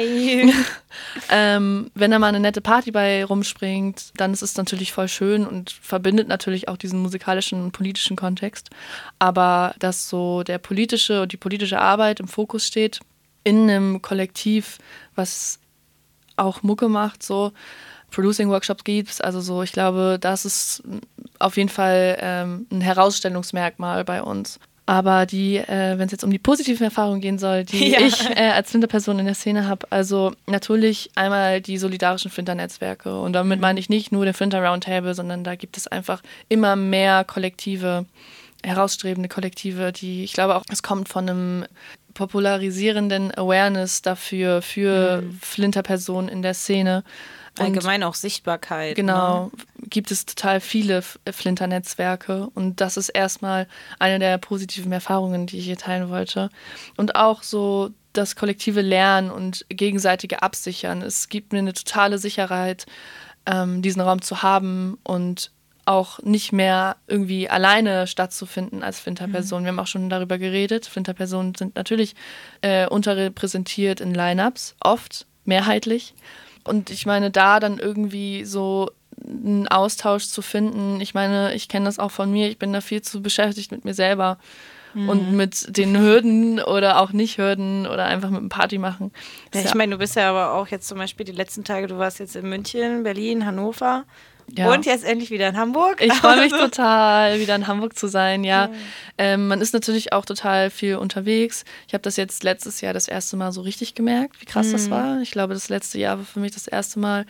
Wenn da mal eine nette Party bei rumspringt, dann ist es natürlich voll schön und verbindet natürlich auch diesen musikalischen und politischen Kontext. Aber dass so die politische Arbeit im Fokus steht, in einem Kollektiv, was auch Mucke macht, so Producing-Workshops gibt, also so, ich glaube, das ist auf jeden Fall ein Herausstellungsmerkmal bei uns. Aber wenn es jetzt um die positiven Erfahrungen gehen soll, die ich als Flinterperson in der Szene habe, also natürlich einmal die solidarischen Flinter-Netzwerke. Und damit meine ich nicht nur den Flinter Roundtable, sondern da gibt es einfach immer mehr Kollektive, herausstrebende Kollektive, die, ich glaube auch, es kommt von einem popularisierenden Awareness dafür, für Flinter-Personen in der Szene.
Allgemein auch Sichtbarkeit.
Genau,
ne?
Gibt es total viele Flinter-Netzwerke und das ist erstmal eine der positiven Erfahrungen, die ich hier teilen wollte. Und auch so das kollektive Lernen und gegenseitige Absichern. Es gibt mir eine totale Sicherheit, diesen Raum zu haben und auch nicht mehr irgendwie alleine stattzufinden als Flinter-Person. Wir haben auch schon darüber geredet. Flinter-Personen sind natürlich unterrepräsentiert in Line-Ups, oft, mehrheitlich. Und ich meine, da dann irgendwie so einen Austausch zu finden, ich meine, ich kenne das auch von mir, ich bin da viel zu beschäftigt mit mir selber und mit den Hürden oder auch nicht Hürden oder einfach mit dem Party machen.
Ja, ich meine, du bist ja aber auch jetzt zum Beispiel die letzten Tage, du warst jetzt in München, Berlin, Hannover und jetzt endlich wieder in Hamburg.
Ich freue mich total, wieder in Hamburg zu sein, ja. Man ist natürlich auch total viel unterwegs. Ich habe das jetzt letztes Jahr das erste Mal so richtig gemerkt, wie krass das war. Ich glaube, das letzte Jahr war für mich das erste Mal,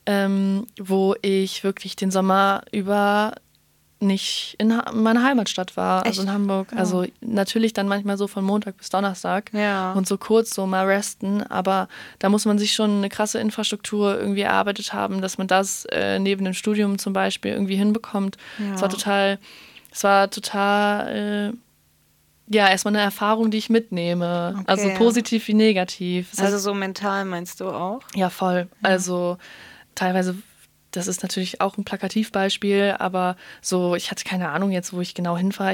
wo ich wirklich den Sommer über nicht in meiner Heimatstadt war, also in Hamburg. Ja. Also natürlich dann manchmal so von Montag bis Donnerstag und so kurz so mal resten, aber da muss man sich schon eine krasse Infrastruktur irgendwie erarbeitet haben, dass man das neben dem Studium zum Beispiel irgendwie hinbekommt. Ja. Es war total erstmal eine Erfahrung, die ich mitnehme. Okay. Also positiv wie negativ.
Also so mental meinst du auch?
Ja, voll. Ja. Also teilweise, das ist natürlich auch ein Plakativbeispiel, aber so, ich hatte keine Ahnung jetzt, wo ich genau hinfahre.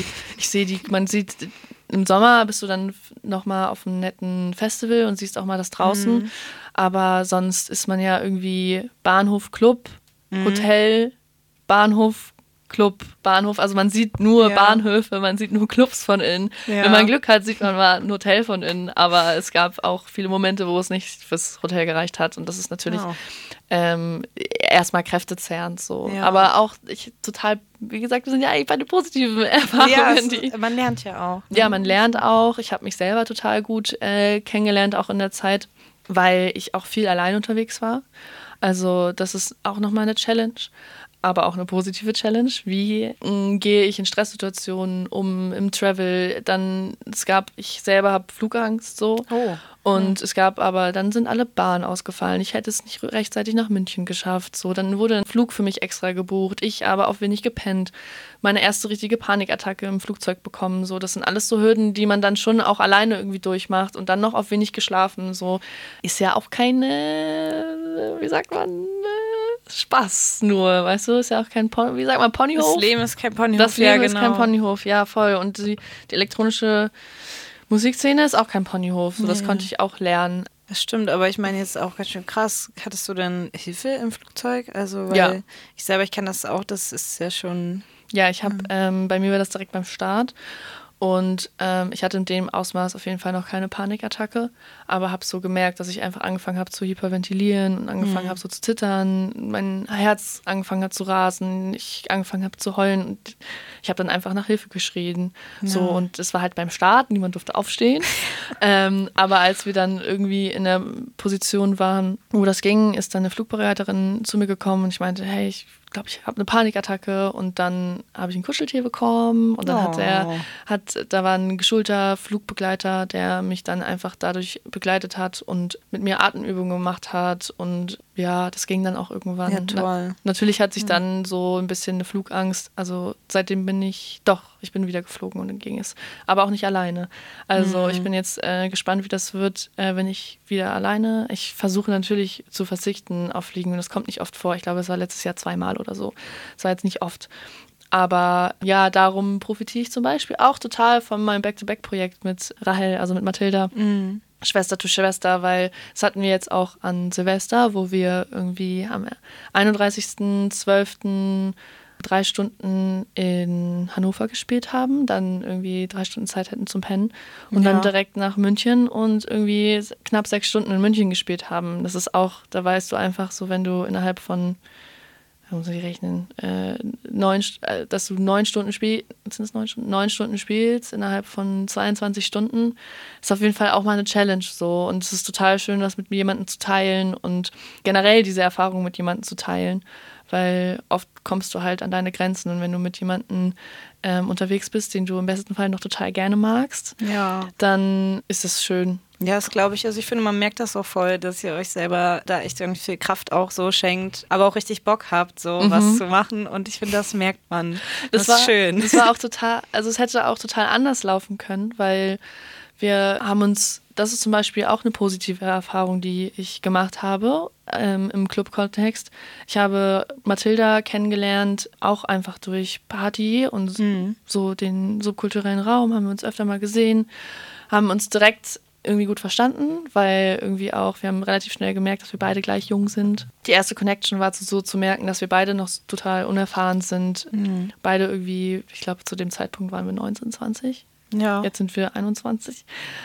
Man sieht, im Sommer bist du dann nochmal auf einem netten Festival und siehst auch mal das draußen. Aber sonst ist man ja irgendwie Bahnhof, Club, Hotel, Bahnhof, Club, Bahnhof. Also man sieht nur Bahnhöfe, man sieht nur Clubs von innen. Ja. Wenn man Glück hat, sieht man mal ein Hotel von innen. Aber es gab auch viele Momente, wo es nicht fürs Hotel gereicht hat. Und das ist natürlich erstmal kräftezehrend so. Ja. Aber auch wie gesagt, wir sind ja eigentlich bei den positiven Erfahrungen.
Ja, man lernt ja auch. Ne?
Ja, man lernt auch. Ich habe mich selber total gut kennengelernt, auch in der Zeit, weil ich auch viel allein unterwegs war. Also das ist auch nochmal eine Challenge. Aber auch eine positive Challenge. Wie gehe ich in Stresssituationen um im Travel? Ich selber habe Flugangst so. Oh. Und es gab aber, dann sind alle Bahnen ausgefallen. Ich hätte es nicht rechtzeitig nach München geschafft. So, dann wurde ein Flug für mich extra gebucht. Ich aber auch wenig gepennt. Meine erste richtige Panikattacke im Flugzeug bekommen. So, das sind alles so Hürden, die man dann schon auch alleine irgendwie durchmacht. Und dann noch auf wenig geschlafen. So, ist ja auch keine, wie sagt man, Spaß nur, weißt du, ist ja auch kein Ponyhof.
Das Leben ist kein Ponyhof.
Das Leben ist kein Ponyhof, ja, voll. Und die elektronische Musikszene ist auch kein Ponyhof, so das konnte ich auch lernen.
Das stimmt, aber ich meine jetzt auch ganz schön krass. Hattest du denn Hilfe im Flugzeug? Also, weil ich kann das auch, das ist ja schon...
Ja, ich habe, bei mir war das direkt beim Start. Und ich hatte in dem Ausmaß auf jeden Fall noch keine Panikattacke, aber habe so gemerkt, dass ich einfach angefangen habe zu hyperventilieren und angefangen habe so zu zittern, mein Herz angefangen hat zu rasen, ich angefangen habe zu heulen und ich habe dann einfach nach Hilfe geschrien. Ja. So, und es war halt beim Start, niemand durfte aufstehen. Aber als wir dann irgendwie in der Position waren, wo das ging, ist dann eine Flugbegleiterin zu mir gekommen und ich meinte, hey, ich glaube, ich habe eine Panikattacke und dann habe ich ein Kuscheltier bekommen und dann da war ein geschulter Flugbegleiter, der mich dann einfach dadurch begleitet hat und mit mir Atemübungen gemacht hat und ja, das ging dann auch irgendwann.
Ja, toll.
Natürlich hat sich dann so ein bisschen eine Flugangst, also seitdem ich bin wieder geflogen und dann ging es, aber auch nicht alleine. Also ich bin jetzt gespannt, wie das wird, wenn ich wieder alleine, ich versuche natürlich zu verzichten auf Fliegen und das kommt nicht oft vor, ich glaube, es war letztes Jahr 2-mal oder so, es war jetzt nicht oft. Aber ja, darum profitiere ich zum Beispiel auch total von meinem Back-to-Back-Projekt mit Rahel, also mit Mathilda. Schwester zu Schwester, weil das hatten wir jetzt auch an Silvester, wo wir irgendwie am 31.12. 3 Stunden in Hannover gespielt haben, dann irgendwie 3 Stunden Zeit hätten zum Pennen und dann direkt nach München und irgendwie knapp 6 Stunden in München gespielt haben. Das ist auch, da weißt du einfach so, wenn du innerhalb von muss ich rechnen, dass du 9 Stunden spielst, sind es 9 Stunden? 9 Stunden spielst innerhalb von 22 Stunden, ist auf jeden Fall auch mal eine Challenge so. Und es ist total schön, das mit jemandem zu teilen und generell diese Erfahrung mit jemandem zu teilen, weil oft kommst du halt an deine Grenzen und wenn du mit jemandem unterwegs bist, den du im besten Fall noch total gerne magst, dann ist es schön.
Ja, das glaube ich. Also ich finde, man merkt das auch voll, dass ihr euch selber da echt irgendwie viel Kraft auch so schenkt, aber auch richtig Bock habt, so was zu machen. Und ich finde, das merkt man. Das ist schön.
Das war auch total, also es hätte auch total anders laufen können, weil wir haben uns, das ist zum Beispiel auch eine positive Erfahrung, die ich gemacht habe im Club-Kontext. Ich habe Mathilda kennengelernt, auch einfach durch Party und so den subkulturellen Raum, haben wir uns öfter mal gesehen, haben uns direkt irgendwie gut verstanden, weil irgendwie auch, wir haben relativ schnell gemerkt, dass wir beide gleich jung sind. Die erste Connection war so zu merken, dass wir beide noch total unerfahren sind. Beide irgendwie, ich glaube, zu dem Zeitpunkt waren wir 19, 20. Ja. Jetzt sind wir 21.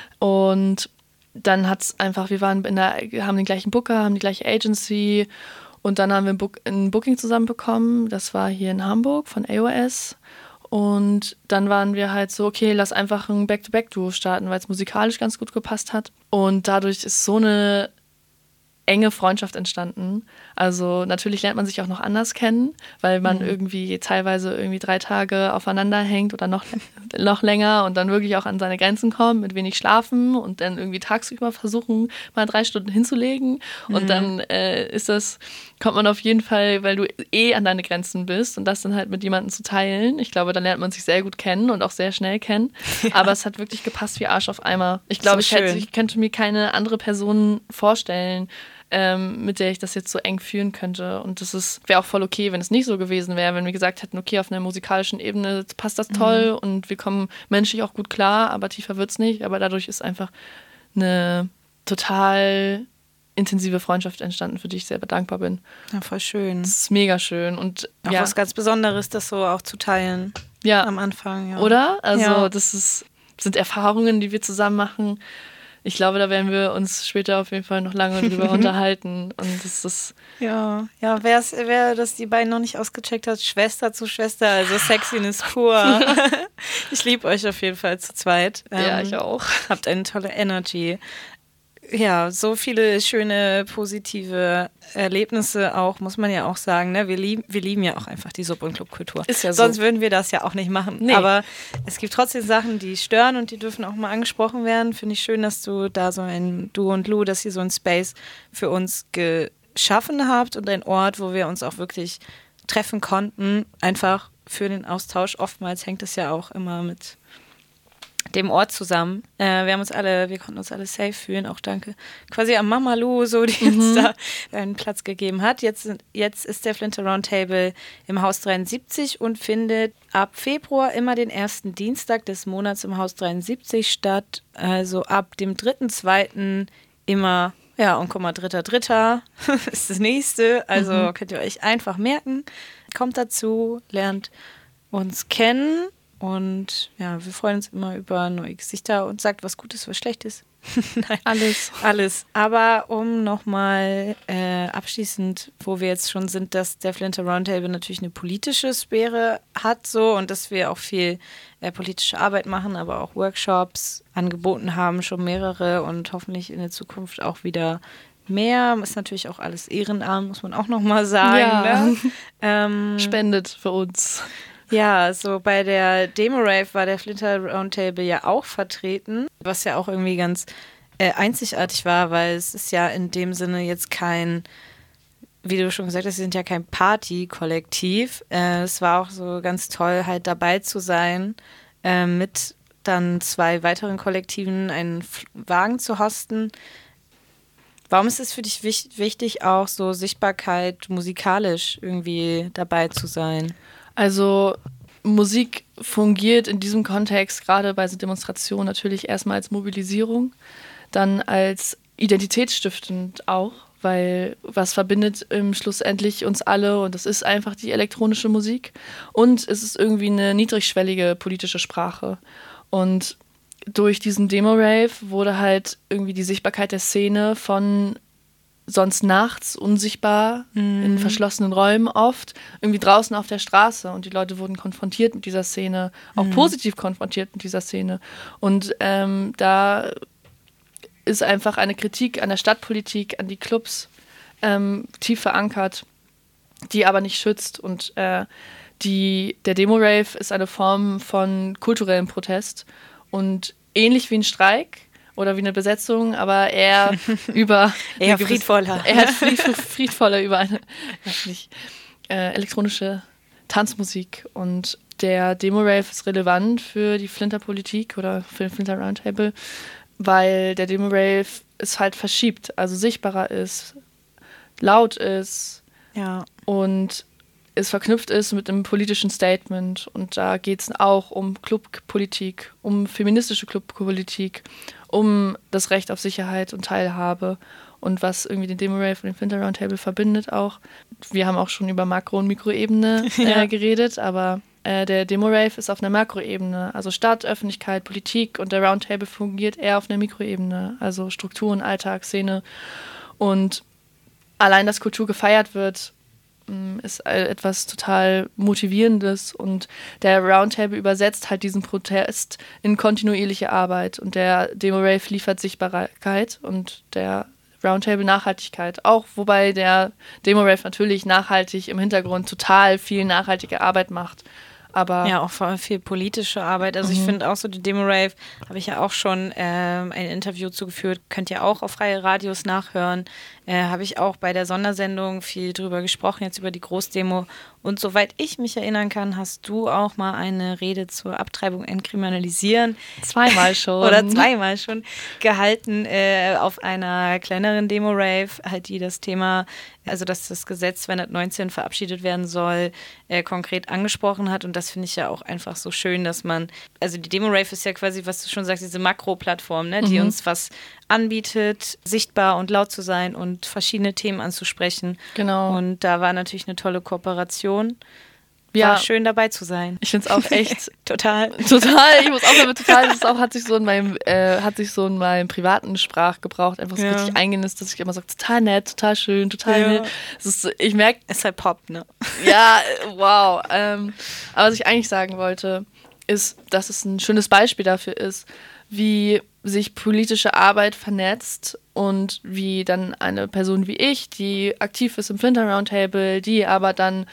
Und dann hat es einfach, wir haben den gleichen Booker, haben die gleiche Agency und dann haben wir ein Booking zusammen bekommen. Das war hier in Hamburg von AOS. Und dann waren wir halt so, okay, lass einfach ein Back-to-Back-Duo starten, weil es musikalisch ganz gut gepasst hat. Und dadurch ist so eine enge Freundschaft entstanden. Also natürlich lernt man sich auch noch anders kennen, weil man irgendwie teilweise 3 Tage aufeinander hängt oder noch länger und dann wirklich auch an seine Grenzen kommt, mit wenig schlafen und dann irgendwie tagsüber versuchen, mal 3 Stunden hinzulegen. Und dann kommt man auf jeden Fall, weil du an deine Grenzen bist und das dann halt mit jemandem zu teilen. Ich glaube, dann lernt man sich sehr gut kennen und auch sehr schnell kennen. Ja. Aber es hat wirklich gepasst wie Arsch auf Eimer. Ich glaube, ich könnte mir keine andere Person vorstellen, mit der ich das jetzt so eng führen könnte. Und das wäre auch voll okay, wenn es nicht so gewesen wäre, wenn wir gesagt hätten, okay, auf einer musikalischen Ebene passt das toll und wir kommen menschlich auch gut klar, aber tiefer wird's nicht. Aber dadurch ist einfach eine total intensive Freundschaft entstanden, für die ich sehr dankbar bin.
Ja, voll schön.
Das ist mega schön. Und
auch was ganz Besonderes, das so auch zu teilen.
Ja.
Am Anfang, ja.
Oder? Also das sind Erfahrungen, die wir zusammen machen. Ich glaube, da werden wir uns später auf jeden Fall noch lange drüber unterhalten. Und das ist.
Ja, wer das die beiden noch nicht ausgecheckt hat, Schwester zu Schwester, also Sexiness pur. Ich liebe euch auf jeden Fall zu zweit.
Ja, ich auch.
Habt eine tolle Energy. Ja, so viele schöne, positive Erlebnisse auch, muss man ja auch sagen. Ne? Wir lieben ja auch einfach die Sub- und Clubkultur.
Ist ja so.
Sonst würden wir das ja auch nicht machen. Nee. Aber es gibt trotzdem Sachen, die stören und die dürfen auch mal angesprochen werden. Finde ich schön, dass du da so du und Lou, dass ihr so einen Space für uns geschaffen habt und ein Ort, wo wir uns auch wirklich treffen konnten. Einfach für den Austausch. Oftmals hängt es ja auch immer mit dem Ort zusammen. Wir konnten uns alle safe fühlen, auch danke quasi an Mama Lou, so, die uns da einen Platz gegeben hat. Jetzt ist der Flinter Roundtable im Haus 73 und findet ab Februar immer den ersten Dienstag des Monats im Haus 73 statt. Also ab dem 3.2. immer, ja, und guck mal, 3.3. ist das nächste. Also könnt ihr euch einfach merken. Kommt dazu, lernt uns kennen. Und ja, wir freuen uns immer über neue Gesichter und sagt was Gutes, was Schlechtes. Nein, alles. Aber um nochmal abschließend, wo wir jetzt schon sind, dass der Flinter Roundtable natürlich eine politische Sphäre hat so und dass wir auch viel politische Arbeit machen, aber auch Workshops angeboten haben, schon mehrere und hoffentlich in der Zukunft auch wieder mehr. Ist natürlich auch alles Ehrenamt, muss man auch nochmal sagen.
Ja. Ne? Spendet für uns.
Ja, so bei der Demo-Rave war der Flinter Roundtable ja auch vertreten, was ja auch irgendwie ganz einzigartig war, weil es ist ja in dem Sinne jetzt kein, wie du schon gesagt hast, sie sind ja kein Party-Kollektiv. Es war auch so ganz toll, halt dabei zu sein, mit dann 2 weiteren Kollektiven einen Wagen zu hosten. Warum ist es für dich wichtig, auch so Sichtbarkeit musikalisch irgendwie dabei zu sein?
Also Musik fungiert in diesem Kontext gerade bei so Demonstrationen natürlich erstmal als Mobilisierung, dann als identitätsstiftend auch, weil was verbindet schlussendlich uns alle und das ist einfach die elektronische Musik und es ist irgendwie eine niedrigschwellige politische Sprache und durch diesen Demo-Rave wurde halt irgendwie die Sichtbarkeit der Szene von sonst nachts unsichtbar in verschlossenen Räumen oft, irgendwie draußen auf der Straße und die Leute wurden konfrontiert mit dieser Szene, auch positiv konfrontiert mit dieser Szene. Und da ist einfach eine Kritik an der Stadtpolitik, an die Clubs tief verankert, die aber nicht schützt. Und der Demo-Rave ist eine Form von kulturellem Protest und ähnlich wie ein Streik oder wie eine Besetzung, aber eher über...
eher friedvoller.
Eher friedvoller über eine elektronische Tanzmusik. Und der Demo-Rave ist relevant für die Flinter-Politik oder für den Flinter Roundtable, weil der Demo-Rave es halt verschiebt, also sichtbarer ist, laut ist und es verknüpft ist mit einem politischen Statement. Und da geht es auch um Clubpolitik, um feministische Clubpolitik, um das Recht auf Sicherheit und Teilhabe und was irgendwie den Demo-Rave und den Flinter Roundtable verbindet auch. Wir haben auch schon über Makro- und Mikroebene geredet, aber der Demo-Rave ist auf einer Makroebene, also Stadt, Öffentlichkeit, Politik, und der Roundtable fungiert eher auf einer Mikroebene, also Strukturen, Alltag, Szene. Und allein, dass Kultur gefeiert wird, ist etwas total Motivierendes, und der Roundtable übersetzt halt diesen Protest in kontinuierliche Arbeit, und der Demo-Rave liefert Sichtbarkeit und der Roundtable Nachhaltigkeit, auch wobei der Demo-Rave natürlich nachhaltig im Hintergrund total viel nachhaltige Arbeit macht. Aber
ja, auch vor allem viel politische Arbeit. Also ich finde auch so, die Demo-Rave habe ich ja auch schon ein Interview zugeführt, könnt ihr auch auf Freie Radios nachhören. Habe ich auch bei der Sondersendung viel drüber gesprochen, jetzt über die Großdemo. Und soweit ich mich erinnern kann, hast du auch mal eine Rede zur Abtreibung entkriminalisieren.
Zweimal schon.
Oder zweimal schon gehalten auf einer kleineren Demo-Rave, halt die das Thema, also dass das Gesetz 219 verabschiedet werden soll, konkret angesprochen hat. Und das finde ich ja auch einfach so schön, dass man, also die Demo-Rave ist ja quasi, was du schon sagst, diese Makro-Plattform, ne, die uns was anbietet, sichtbar und laut zu sein und verschiedene Themen anzusprechen.
Genau.
Und da war natürlich eine tolle Kooperation.
Ja,
war schön dabei zu sein.
Ich finde es auch echt
total.
Ich muss auch damit total, das auch hat sich so in meinem privaten Sprachgebrauch einfach so richtig eingenistet, dass ich immer sage, total nett, total schön, total nett. Ich merke,
es ist halt Pop, ne?
Ja, wow. Aber was ich eigentlich sagen wollte, ist, dass es ein schönes Beispiel dafür ist, wie sich politische Arbeit vernetzt und wie dann eine Person wie ich, die aktiv ist im Flinter Roundtable, die aber dann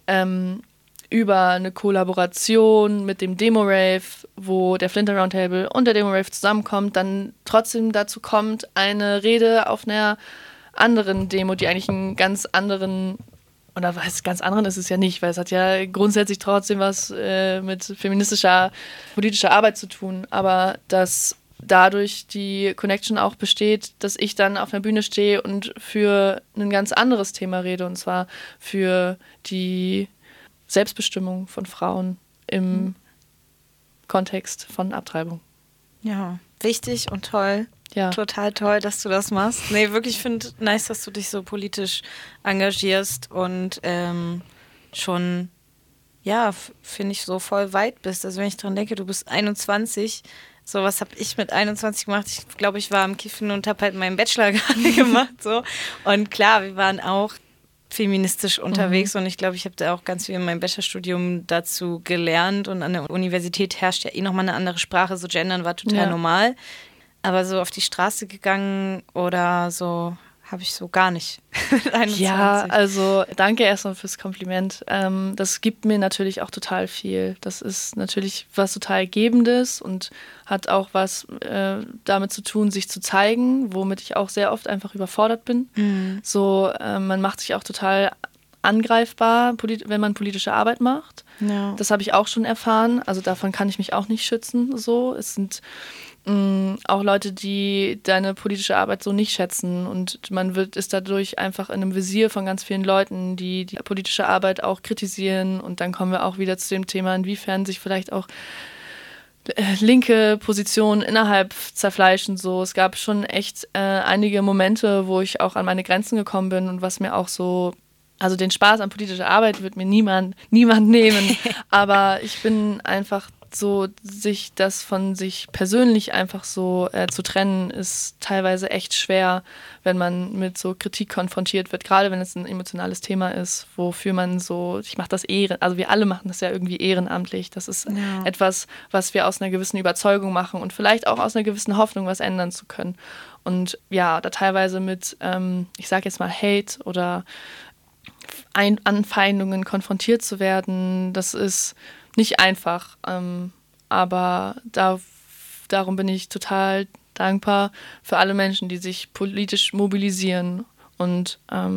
über eine Kollaboration mit dem Demo-Rave, wo der Flinter Roundtable und der Demo-Rave zusammenkommt, dann trotzdem dazu kommt, eine Rede auf einer anderen Demo, die eigentlich einen ganz anderen, oder was ganz anderen ist es ja nicht, weil es hat ja grundsätzlich trotzdem was mit feministischer, politischer Arbeit zu tun, aber dass dadurch die Connection auch besteht, dass ich dann auf einer Bühne stehe und für ein ganz anderes Thema rede, und zwar für die Selbstbestimmung von Frauen im Kontext von Abtreibung.
Ja, wichtig und toll.
Ja.
Total toll, dass du das machst. Nee, wirklich, ich finde nice, dass du dich so politisch engagierst und schon, ja, finde ich, so voll weit bist. Also wenn ich dran denke, du bist 21, so was habe ich mit 21 gemacht. Ich glaube, ich war am Kiffen und habe halt meinen Bachelor gerade gemacht. So. Und klar, wir waren auch feministisch unterwegs und ich glaube, ich habe da auch ganz viel in meinem Bachelorstudium dazu gelernt, und an der Universität herrscht ja nochmal eine andere Sprache, so Gendern war total normal, aber so auf die Straße gegangen oder so habe ich so gar nicht. 21.
Ja, also danke erstmal fürs Kompliment. Das gibt mir natürlich auch total viel. Das ist natürlich was total Gebendes und hat auch was damit zu tun, sich zu zeigen, womit ich auch sehr oft einfach überfordert bin. So, man macht sich auch total angreifbar, wenn man politische Arbeit macht.
Ja.
Das habe ich auch schon erfahren. Also davon kann ich mich auch nicht schützen. So, es sind auch Leute, die deine politische Arbeit so nicht schätzen, und man ist dadurch einfach in einem Visier von ganz vielen Leuten, die die politische Arbeit auch kritisieren, und dann kommen wir auch wieder zu dem Thema, inwiefern sich vielleicht auch linke Positionen innerhalb zerfleischen. So, es gab schon echt einige Momente, wo ich auch an meine Grenzen gekommen bin, und was mir auch so, also den Spaß an politischer Arbeit wird mir niemand nehmen, aber ich bin einfach so sich das von sich persönlich einfach so zu trennen, ist teilweise echt schwer, wenn man mit so Kritik konfrontiert wird, gerade wenn es ein emotionales Thema ist, wofür man so, ich mache das also wir alle machen das ja irgendwie ehrenamtlich, das ist etwas, was wir aus einer gewissen Überzeugung machen und vielleicht auch aus einer gewissen Hoffnung, was ändern zu können. Und ja, da teilweise mit, ich sage jetzt mal Hate oder Anfeindungen konfrontiert zu werden, das ist nicht einfach, aber darum bin ich total dankbar für alle Menschen, die sich politisch mobilisieren und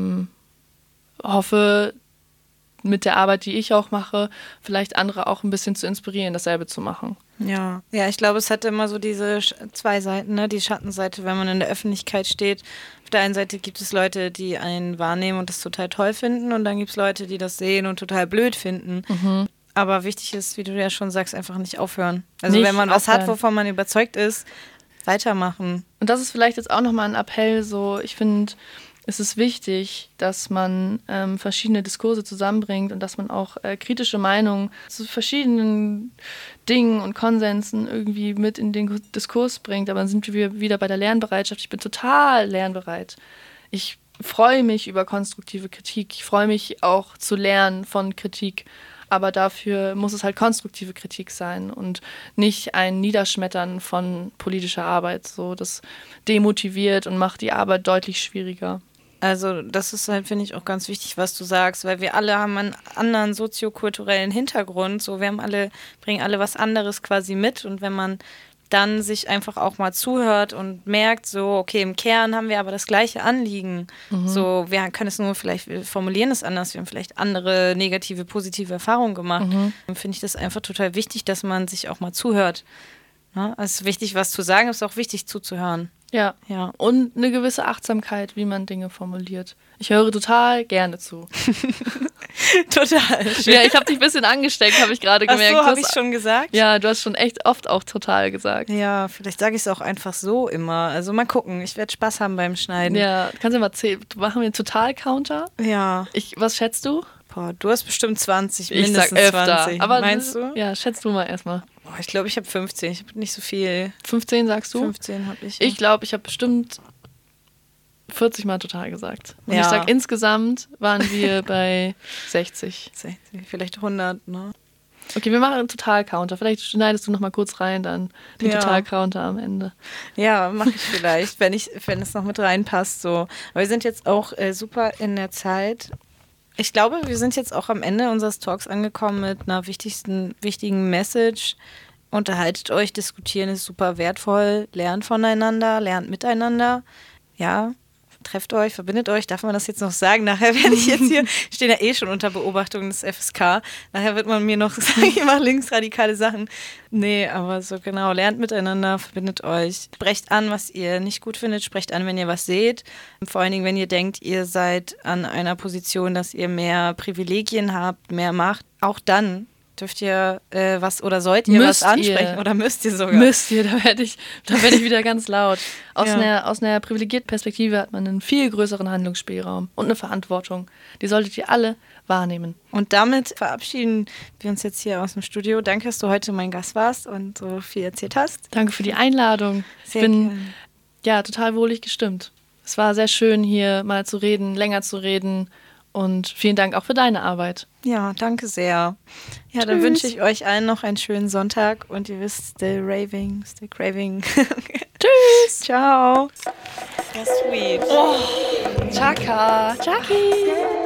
hoffe, mit der Arbeit, die ich auch mache, vielleicht andere auch ein bisschen zu inspirieren, dasselbe zu machen.
Ja, ich glaube, es hat immer so diese zwei Seiten, ne? Die Schattenseite, wenn man in der Öffentlichkeit steht. Auf der einen Seite gibt es Leute, die einen wahrnehmen und das total toll finden und dann gibt es Leute, die das sehen und total blöd finden. Mhm. Aber wichtig ist, wie du ja schon sagst, einfach nicht aufhören. Also nicht wenn man was hat, wovon man überzeugt ist, weitermachen.
Und das ist vielleicht jetzt auch nochmal ein Appell, so ich finde, es ist wichtig, dass man verschiedene Diskurse zusammenbringt und dass man auch kritische Meinungen zu verschiedenen Dingen und Konsensen irgendwie mit in den Diskurs bringt. Aber dann sind wir wieder bei der Lernbereitschaft. Ich bin total lernbereit. Ich freue mich über konstruktive Kritik. Ich freue mich auch zu lernen von Kritik. Aber dafür muss es halt konstruktive Kritik sein und nicht ein Niederschmettern von politischer Arbeit. So, das demotiviert und macht die Arbeit deutlich schwieriger.
Also das ist halt, finde ich, auch ganz wichtig, was du sagst, weil wir alle haben einen anderen soziokulturellen Hintergrund. So, bringen alle was anderes quasi mit und wenn man dann sich einfach auch mal zuhört und merkt, so, okay, im Kern haben wir aber das gleiche Anliegen. Mhm. So, wir können es nur vielleicht, wir formulieren es anders, wir haben vielleicht andere negative, positive Erfahrungen gemacht. Mhm. Dann finde ich das einfach total wichtig, dass man sich auch mal zuhört. Ja, es ist wichtig, was zu sagen, es ist auch wichtig zuzuhören.
Ja, und eine gewisse Achtsamkeit, wie man Dinge formuliert. Ich höre total gerne zu.
Total. Schön.
Ja, ich habe dich ein bisschen angesteckt, habe ich gerade gemerkt.
Ach so, habe ich schon gesagt?
Ja, du hast schon echt oft auch total gesagt.
Ja, vielleicht sage ich es auch einfach so immer. Also mal gucken, ich werde Spaß haben beim Schneiden.
Ja, kannst du mal machen wir einen Total-Counter?
Ja.
Was schätzt du?
Boah, du hast bestimmt 20,
mindestens ich sag öfter.
20.
Aber
meinst du?
Ja, schätzt du mal erstmal.
Boah, ich glaube, ich habe 15, ich habe nicht so viel.
15 sagst du?
15 habe ich. Ja.
Ich glaube, ich habe bestimmt 40 Mal total gesagt. Und
ja.
Ich sag, insgesamt waren wir bei 60.
60, vielleicht 100, ne?
Okay, wir machen einen Total-Counter. Vielleicht schneidest du noch mal kurz rein, dann den Total-Counter am Ende.
Ja, mache ich vielleicht, wenn es noch mit reinpasst. So. Aber wir sind jetzt auch super in der Zeit. Ich glaube, wir sind jetzt auch am Ende unseres Talks angekommen mit einer wichtigen Message. Unterhaltet euch, diskutieren ist super wertvoll. Lernt voneinander, lernt miteinander. Ja, trefft euch, verbindet euch. Darf man das jetzt noch sagen? Nachher werde ich jetzt hier, ich stehe ja eh schon unter Beobachtung des FSK. Nachher wird man mir noch sagen, ich mache linksradikale Sachen. Nee, aber so genau, lernt miteinander, verbindet euch. Sprecht an, was ihr nicht gut findet. Sprecht an, wenn ihr was seht. Vor allen Dingen, wenn ihr denkt, ihr seid an einer Position, dass ihr mehr Privilegien habt, mehr Macht. Auch dann dürft ihr sollt ihr was ansprechen oder müsst ihr sogar?
Müsst ihr, da werde ich wieder ganz laut. Aus einer privilegierten Perspektive hat man einen viel größeren Handlungsspielraum und eine Verantwortung. Die solltet ihr alle wahrnehmen.
Und damit verabschieden wir uns jetzt hier aus dem Studio. Danke, dass du heute mein Gast warst und so viel erzählt hast.
Danke für die Einladung. Ich bin total wohlig gestimmt. Es war sehr schön, hier mal zu reden, länger zu reden. Und vielen Dank auch für deine Arbeit.
Ja, danke sehr. Ja, Tschüss. Dann wünsche ich euch allen noch einen schönen Sonntag und ihr wisst, stay raving, stay craving.
Tschüss.
Ciao. Sehr sweet.
Oh, Chaka. Chaki.